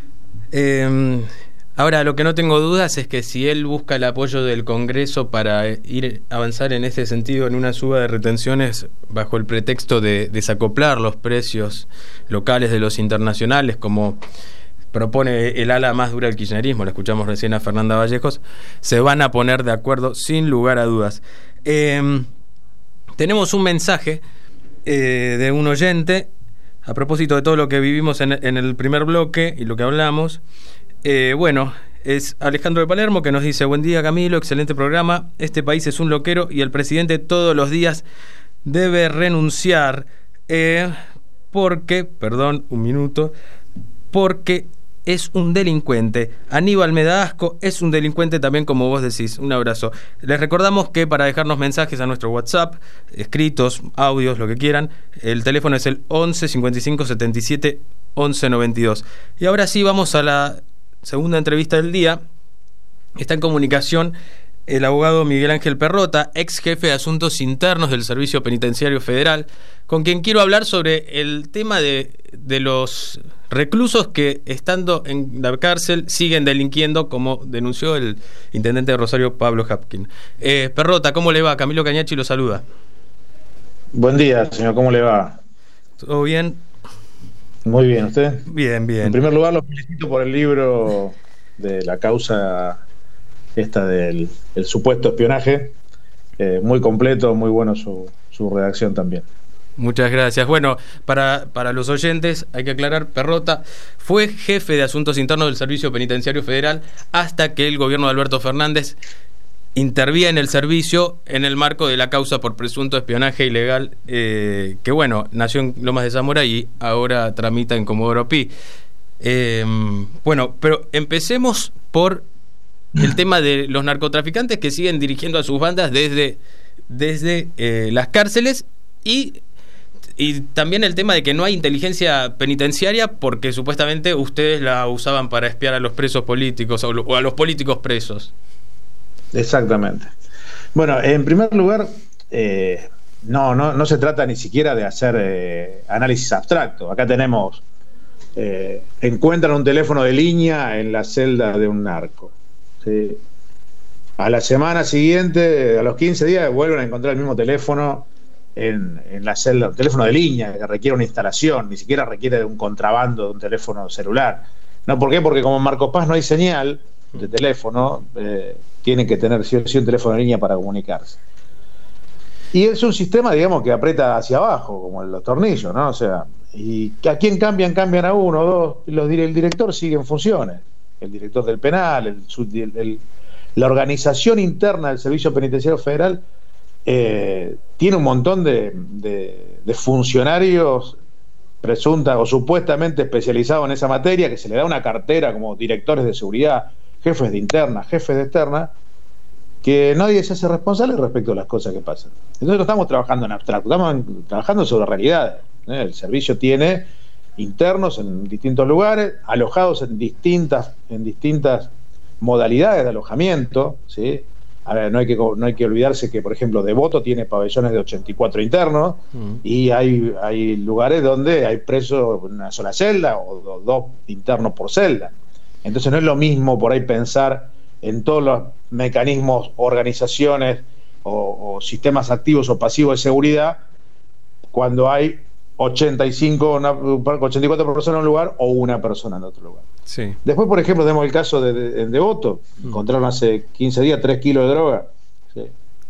Eh, ahora, lo que no tengo dudas es que si él busca el apoyo del Congreso para ir avanzar en ese sentido, en una suba de retenciones bajo el pretexto de desacoplar los precios locales de los internacionales, como propone el ala más dura del kirchnerismo, la escuchamos recién a Fernanda Vallejos, se van a poner de acuerdo sin lugar a dudas. Eh, tenemos un mensaje eh, de un oyente a propósito de todo lo que vivimos en, en el primer bloque y lo que hablamos. Eh, bueno, es Alejandro de Palermo que nos dice: buen día, Camilo, excelente programa. Este país es un loquero y el presidente todos los días debe renunciar eh, porque, perdón, un minuto, porque es un delincuente. Aníbal me da asco, es un delincuente también, como vos decís. Un abrazo. Les recordamos que para dejarnos mensajes a nuestro WhatsApp, escritos, audios, lo que quieran, el teléfono es el once cincuenta y cinco setenta y siete once noventa y dos. Y ahora sí vamos a la segunda entrevista del día. Está en comunicación el abogado Miguel Ángel Perrota, ex jefe de Asuntos Internos del Servicio Penitenciario Federal, con quien quiero hablar sobre el tema de, de los reclusos que, estando en la cárcel, siguen delinquiendo, como denunció el intendente de Rosario, Pablo Hapkin. Eh, Perrota, ¿cómo le va? Camilo Cañachi lo saluda. Buen día, señor, ¿cómo le va? ¿Todo bien? Muy bien, ¿usted? Bien, bien. En primer lugar, los felicito por el libro de la causa esta del el supuesto espionaje. Eh, muy completo, muy bueno su, su redacción también. Muchas gracias. Bueno, para, para los oyentes hay que aclarar, Perrota fue jefe de Asuntos Internos del Servicio Penitenciario Federal hasta que el gobierno de Alberto Fernández intervía en el servicio en el marco de la causa por presunto espionaje ilegal, eh, que bueno, nació en Lomas de Zamora y ahora tramita en Comodoro Pi. Eh, bueno, pero empecemos por el tema de los narcotraficantes que siguen dirigiendo a sus bandas desde, desde eh, las cárceles y, y también el tema de que no hay inteligencia penitenciaria porque supuestamente ustedes la usaban para espiar a los presos políticos o, o a los políticos presos. Exactamente. Bueno, en primer lugar, eh, no, no, no se trata ni siquiera de hacer eh, análisis abstracto. Acá tenemos, eh, encuentran un teléfono de línea en la celda de un narco. ¿Sí? A la semana siguiente, a los quince días, vuelven a encontrar el mismo teléfono en, en la celda, un teléfono de línea que requiere una instalación, ni siquiera requiere de un contrabando de un teléfono celular. ¿No? ¿Por qué? Porque como en Marcos Paz no hay señal de teléfono, eh, tienen que tener sí o sí un teléfono de línea para comunicarse. Y es un sistema, digamos, que aprieta hacia abajo, como los tornillos, ¿no? O sea, y a quién cambian, cambian a uno, dos, los, el director sigue en funciones. El director del penal, el, el, el, la organización interna del Servicio Penitenciario Federal eh, tiene un montón de, de, de funcionarios presunta o supuestamente especializados en esa materia, que se le da una cartera como directores de seguridad, jefes de interna, jefes de externa, que nadie se hace responsable respecto a las cosas que pasan. Entonces no estamos trabajando en abstracto, estamos trabajando sobre realidades. ¿eh? El servicio tiene internos en distintos lugares, alojados en distintas, en distintas modalidades de alojamiento, ¿sí? A ver, no hay que no hay que olvidarse que, por ejemplo, Devoto tiene pabellones de ochenta y cuatro internos, mm. y hay, hay lugares donde hay presos en una sola celda o, o dos internos por celda. Entonces no es lo mismo por ahí pensar en todos los mecanismos, organizaciones o, o sistemas activos o pasivos de seguridad cuando hay ochenta y cinco, una, ochenta y cuatro personas en un lugar o una persona en otro lugar. Sí. Después, por ejemplo, tenemos el caso de, de, en Devoto. Mm. Encontraron hace quince días tres kilos de droga. Sí.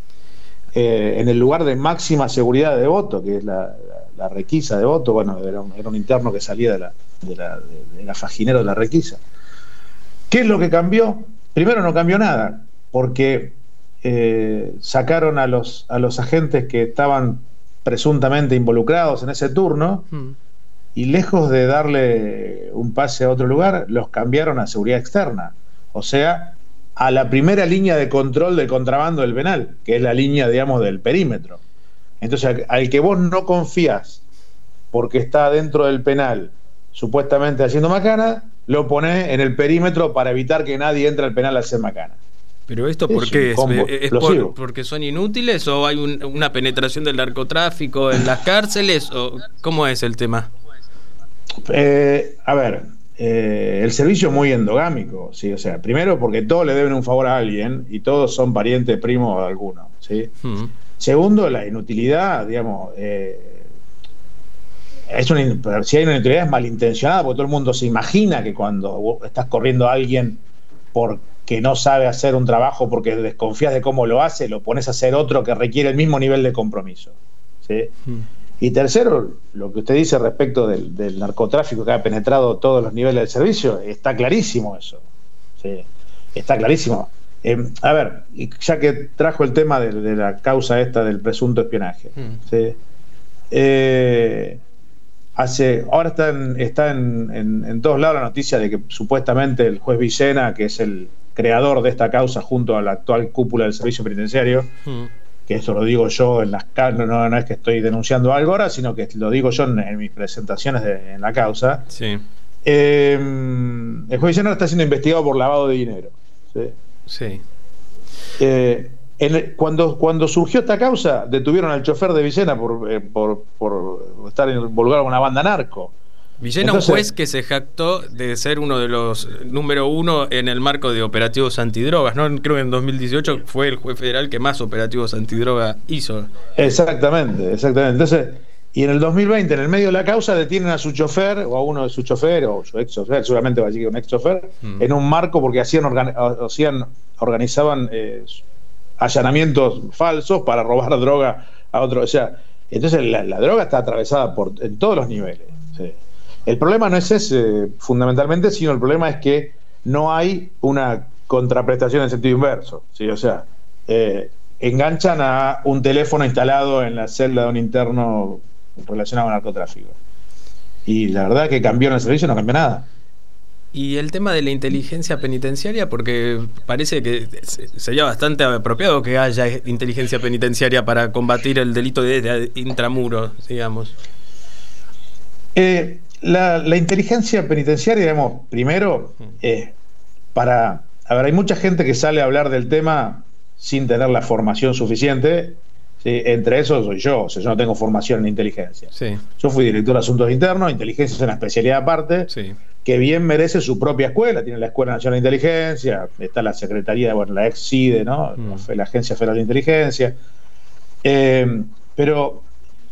Eh, en el lugar de máxima seguridad de Devoto, que es la, la, la requisa de Devoto. Bueno, era un, era un interno que salía de la, de la, de, de la faginera de la requisa. ¿Qué es lo que cambió? Primero no cambió nada, porque eh, sacaron a los, a los agentes que estaban presuntamente involucrados en ese turno mm. y lejos de darle un pase a otro lugar, los cambiaron a seguridad externa, o sea, a la primera línea de control del contrabando del penal, que es la línea, digamos, del perímetro. Entonces, al que vos no confías porque está dentro del penal supuestamente haciendo macana, lo ponés en el perímetro para evitar que nadie entre al penal a hacer macana. ¿Pero esto por es qué? ¿Es, ¿Es por, porque son inútiles o hay un, una penetración del narcotráfico en las cárceles? O ¿cómo es el tema? Eh, a ver, eh, el servicio es muy endogámico, ¿sí? O sea, primero porque todos le deben un favor a alguien y todos son parientes, primos de alguno, ¿sí? Hmm. Segundo, la inutilidad, digamos, eh, es una, si hay una inutilidad es malintencionada, porque todo el mundo se imagina que cuando estás corriendo a alguien por que no sabe hacer un trabajo porque desconfías de cómo lo hace, lo pones a hacer otro que requiere el mismo nivel de compromiso, ¿sí? Mm. Y tercero, lo que usted dice respecto del, del narcotráfico que ha penetrado todos los niveles del servicio, está clarísimo eso, ¿sí? Está clarísimo. Eh, a ver, ya que trajo el tema de, de la causa esta del presunto espionaje, mm. ¿sí? eh, hace, ahora está, en, está en, en, en todos lados la noticia de que supuestamente el juez Villena, que es el creador de esta causa junto a la actual cúpula del servicio penitenciario, mm. que esto lo digo yo en las no, no, no es que estoy denunciando algo ahora, sino que lo digo yo en, en mis presentaciones de, en la causa. Sí. Eh, el juez Villena está siendo investigado por lavado de dinero. Sí. Sí. Eh, en el, cuando, cuando surgió esta causa, detuvieron al chofer de Villena por, eh, por, por estar involucrado con una banda narco. Villena, entonces, un juez que se jactó de ser uno de los número uno en el marco de operativos antidrogas, ¿no? Creo que en dos mil dieciocho fue el juez federal que más operativos antidroga hizo. Exactamente, exactamente. Entonces, y en el dos mil veinte, en el medio de la causa, detienen a su chofer, o a uno de sus choferes, o su ex chofer, seguramente va a decir que un ex chofer, mm. en un marco porque hacían, organi hacían organizaban eh, allanamientos falsos para robar droga a otro. O sea, entonces la, la droga está atravesada por en todos los niveles. ¿Sí? El problema no es ese fundamentalmente, sino el problema es que no hay una contraprestación en sentido inverso, ¿sí? O sea, eh, enganchan a un teléfono instalado en la celda de un interno relacionado con narcotráfico. Y la verdad que cambió en el servicio, no cambió nada. Y el tema de la inteligencia penitenciaria, porque parece que sería bastante apropiado que haya inteligencia penitenciaria para combatir el delito de, de intramuros, digamos. Eh, la, la inteligencia penitenciaria, digamos, primero, eh, para... A ver, hay mucha gente que sale a hablar del tema sin tener la formación suficiente, ¿sí? Entre esos soy yo, o sea, yo no tengo formación en inteligencia. Sí. Yo fui director de asuntos internos, inteligencia es una especialidad aparte, sí, que bien merece su propia escuela. Tiene la Escuela Nacional de Inteligencia, está la Secretaría, bueno, la ex CIDE, ¿no? Mm. La Agencia Federal de Inteligencia. Eh, pero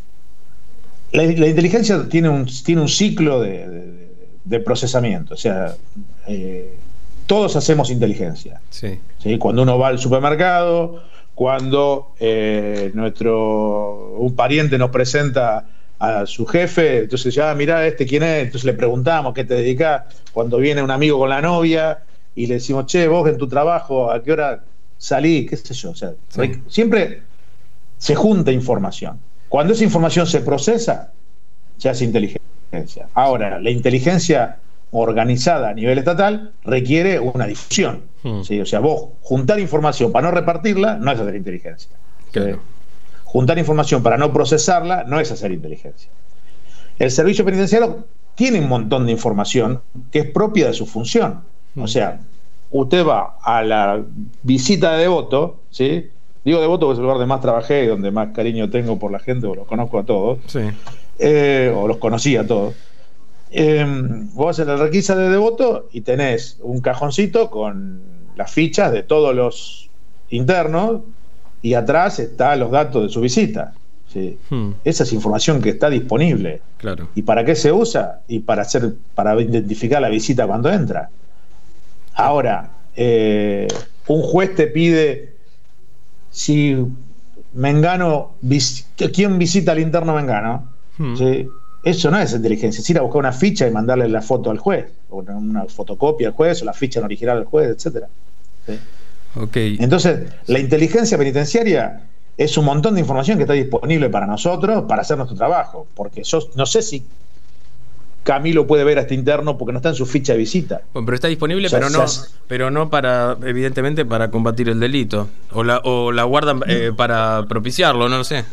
la, la inteligencia tiene un, tiene un ciclo de, de, de procesamiento, o sea, eh, todos hacemos inteligencia. Sí. ¿Sí? Cuando uno va al supermercado, cuando eh, nuestro un pariente nos presenta a su jefe, entonces ya, ah, mirá, este quién es, entonces le preguntamos qué te dedicás. Cuando viene un amigo con la novia y le decimos, che, vos en tu trabajo, ¿a qué hora salí? Qué sé yo, o sea, sí, siempre se junta información. Cuando esa información se procesa, se hace inteligencia. Ahora, la inteligencia organizada a nivel estatal requiere una difusión. Hmm. ¿Sí? O sea, vos juntar información para no repartirla no es hacer inteligencia. Claro. ¿Sí? Juntar información para no procesarla no es hacer inteligencia. El servicio penitenciario tiene un montón de información que es propia de su función. Hmm. O sea, usted va a la visita de Devoto, ¿sí? Digo Devoto porque es el lugar donde más trabajé y donde más cariño tengo por la gente, o los conozco a todos, sí, eh, o los conocí a todos. eh, vos haces la requisa de Devoto y tenés un cajoncito con las fichas de todos los internos y atrás están los datos de su visita. ¿Sí? Hmm. Esa es información que está disponible. Claro. ¿Y para qué se usa? Y para hacer, para identificar la visita cuando entra. Ahora, eh, un juez te pide si Mengano, ¿quién visita al interno Mengano? Hmm. ¿Sí? Eso no es inteligencia, es ir a buscar una ficha y mandarle la foto al juez, o una fotocopia al juez, o la ficha en original al juez, etcétera. ¿Sí? Okay. Entonces, la inteligencia penitenciaria es un montón de información que está disponible para nosotros para hacer nuestro trabajo, porque yo no sé si Camilo puede ver a este interno porque no está en su ficha de visita. Bueno, pero está disponible, o sea, pero no, hace... pero no para, evidentemente, para combatir el delito. O la, o la guardan eh, para propiciarlo, no lo sé.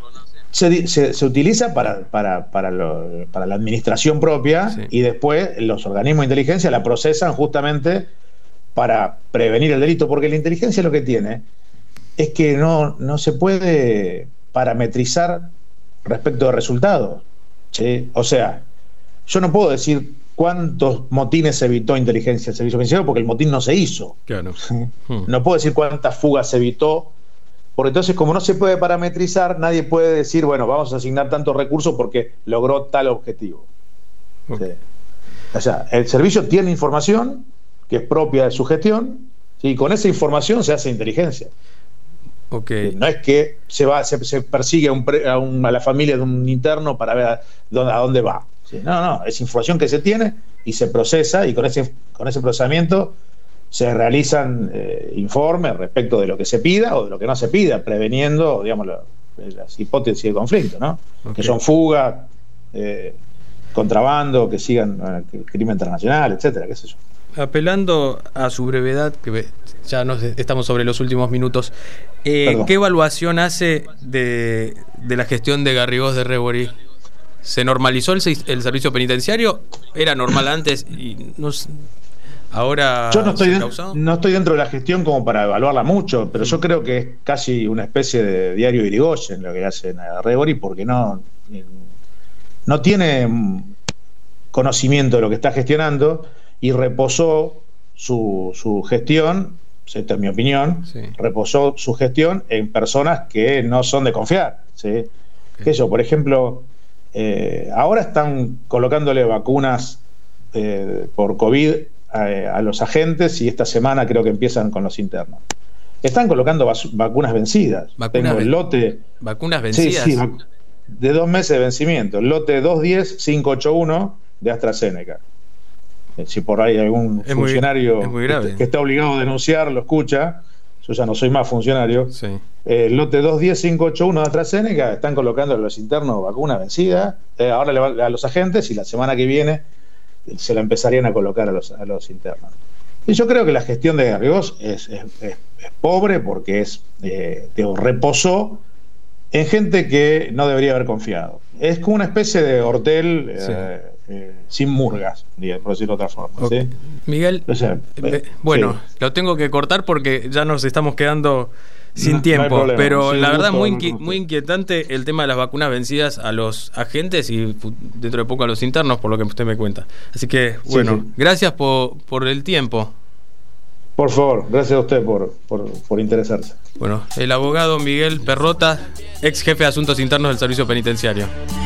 Se, se, se utiliza para, para, para, lo, para la administración propia, sí. Y después los organismos de inteligencia la procesan justamente para prevenir el delito, porque la inteligencia lo que tiene es que no, no se puede parametrizar respecto de resultados, ¿sí? O sea, yo no puedo decir cuántos motines evitó inteligencia el servicio penitenciario porque el motín no se hizo. Claro. Hmm. No puedo decir cuántas fugas se evitó, porque entonces, como no se puede parametrizar, nadie puede decir, bueno, vamos a asignar tantos recursos porque logró tal objetivo. Okay. ¿Sí? O sea, el servicio tiene información que es propia de su gestión, ¿sí? Y con esa información se hace inteligencia. Okay. No es que se va, se, se persigue a, un pre, a, un, a la familia de un interno para ver a dónde, a dónde va. ¿Sí? No, no, es información que se tiene y se procesa, y con ese, con ese procesamiento se realizan eh, informes respecto de lo que se pida o de lo que no se pida, preveniendo, digamos, lo, las hipótesis de conflicto, ¿no? Okay. Que son fugas, eh, contrabando, que sigan eh, crimen internacional, etcétera, qué sé yo. Apelando a su brevedad, que ya nos estamos sobre los últimos minutos, eh, ¿qué evaluación hace de, de la gestión de Garrigós de Rebori? ¿Se normalizó el, el servicio penitenciario? ¿Era normal antes y no, ahora yo no estoy, se de, no estoy dentro de la gestión como para evaluarla mucho, pero yo creo que es casi una especie de diario de Irigoyen lo que hacen a Rebori, porque no, no tiene conocimiento de lo que está gestionando y reposó su, su gestión, esta es mi opinión, sí. reposó su gestión en personas que no son de confiar, ¿sí? Okay. Que yo, por ejemplo, eh, ahora están colocándole vacunas eh, por COVID a, a los agentes, y esta semana creo que empiezan con los internos. Están colocando vac- vacunas vencidas. ¿Vacunas Tengo el lote. ¿Vacunas vencidas? Sí, sí, vac- de dos meses de vencimiento. El lote dos diez cinco ochenta y uno de AstraZeneca. Si por ahí algún es funcionario muy, es muy grave. Que, que está obligado a denunciar lo escucha, yo ya no soy más funcionario. Sí. El eh, lote dos diez cinco ochenta y uno de AstraZeneca están colocando a los internos vacunas vencidas, eh, ahora le va a los agentes, y la semana que viene se la empezarían a colocar a los, a los internos. Y yo creo que la gestión de Garrigós es, es, es, es pobre, porque es eh, digo, reposó en gente que no debería haber confiado. Es como una especie de hortel eh, sí. eh, sin murgas, por decirlo de otra forma. Okay. ¿Sí? Miguel, o sea, eh, bueno, sí. Lo tengo que cortar porque ya nos estamos quedando sin no, tiempo, no problema, pero sí, la verdad muy, inqui- muy inquietante el tema de las vacunas vencidas a los agentes y dentro de poco a los internos, por lo que usted me cuenta. Así que, bueno, sí, sí. gracias por, por el tiempo. Por favor, gracias a usted por, por, por interesarse. Bueno, el abogado Miguel Perrota, ex jefe de Asuntos Internos del Servicio Penitenciario.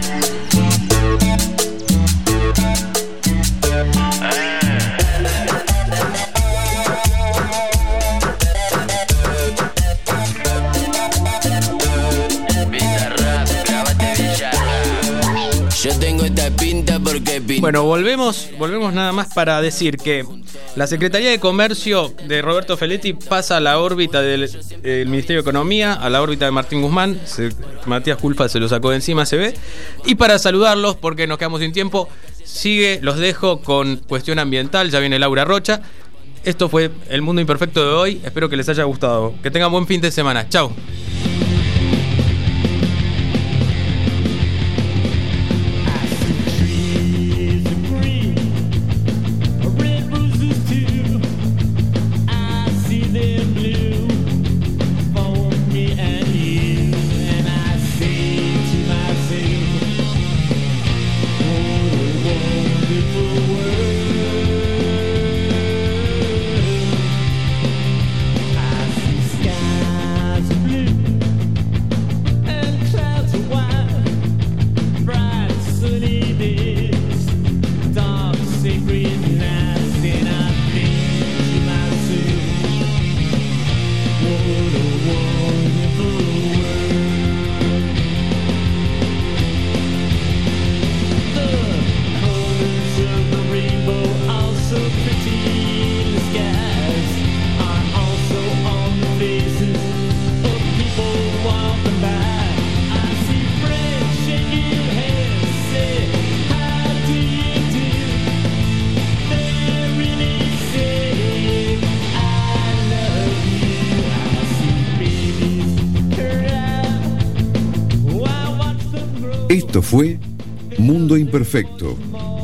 Yo tengo esta pinta porque pinta. Bueno, volvemos, volvemos nada más para decir que la Secretaría de Comercio de Roberto Feletti pasa a la órbita del, del Ministerio de Economía, a la órbita de Martín Guzmán. Se, Matías Culfa se lo sacó de encima, se ve. Y para saludarlos, porque nos quedamos sin tiempo, sigue, los dejo con Cuestión Ambiental, ya viene Laura Rocha. Esto fue El Mundo Imperfecto de hoy, espero que les haya gustado. Que tengan buen fin de semana, chau. Whoa, whoa. Esto fue Mundo Imperfecto.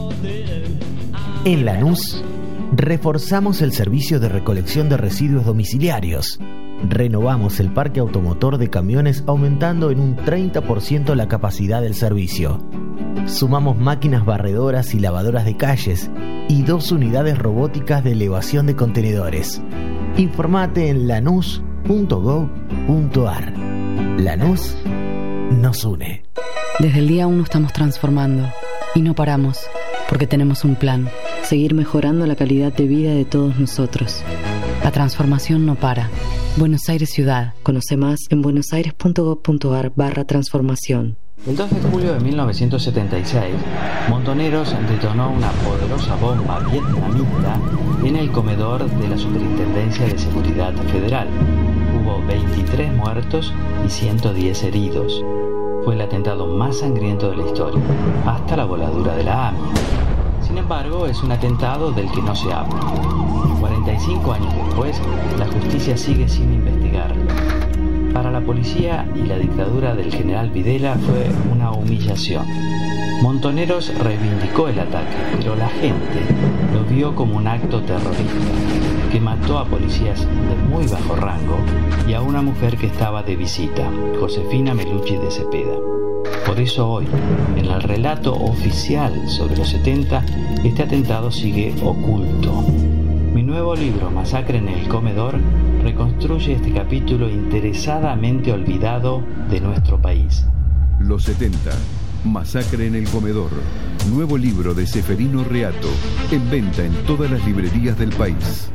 En Lanús, reforzamos el servicio de recolección de residuos domiciliarios. Renovamos el parque automotor de camiones aumentando en un treinta por ciento la capacidad del servicio. Sumamos máquinas barredoras y lavadoras de calles y dos unidades robóticas de elevación de contenedores. Informate en lanús punto gov punto ar. Lanús nos une. Desde el día uno estamos transformando y no paramos, porque tenemos un plan: seguir mejorando la calidad de vida de todos nosotros. La transformación no para. Buenos Aires Ciudad. Conoce más en buenosaires punto gov punto ar barra transformación. El dos de julio de mil novecientos setenta y seis, Montoneros detonó una poderosa bomba vietnamita en el comedor de la Superintendencia de Seguridad Federal. Hubo veintitrés muertos y ciento diez heridos. Fue el atentado más sangriento de la historia, hasta la voladura de la A M I A. Sin embargo, es un atentado del que no se habla. cuarenta y cinco años después, la justicia sigue sin investigarlo. Para la policía y la dictadura del general Videla fue una humillación. Montoneros reivindicó el ataque, pero la gente lo vio como un acto terrorista que mató a policías de muy bajo rango y a una mujer que estaba de visita, Josefina Melucci de Cepeda. Por eso hoy, en el relato oficial sobre los setenta, este atentado sigue oculto. Mi nuevo libro, Masacre en el Comedor, reconstruye este capítulo interesadamente olvidado de nuestro país. Los setenta. Masacre en el Comedor. Nuevo libro de Seferino Reato. En venta en todas las librerías del país.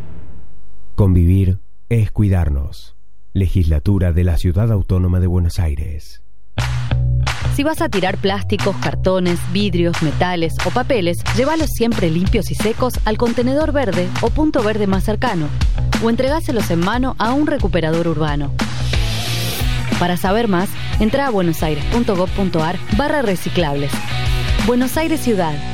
Convivir es cuidarnos. Legislatura de la Ciudad Autónoma de Buenos Aires. Si vas a tirar plásticos, cartones, vidrios, metales o papeles, llévalos siempre limpios y secos al contenedor verde o punto verde más cercano, o entregáselos en mano a un recuperador urbano. Para saber más, entra a buenosaires punto gov punto ar barra reciclables. Buenos Aires Ciudad.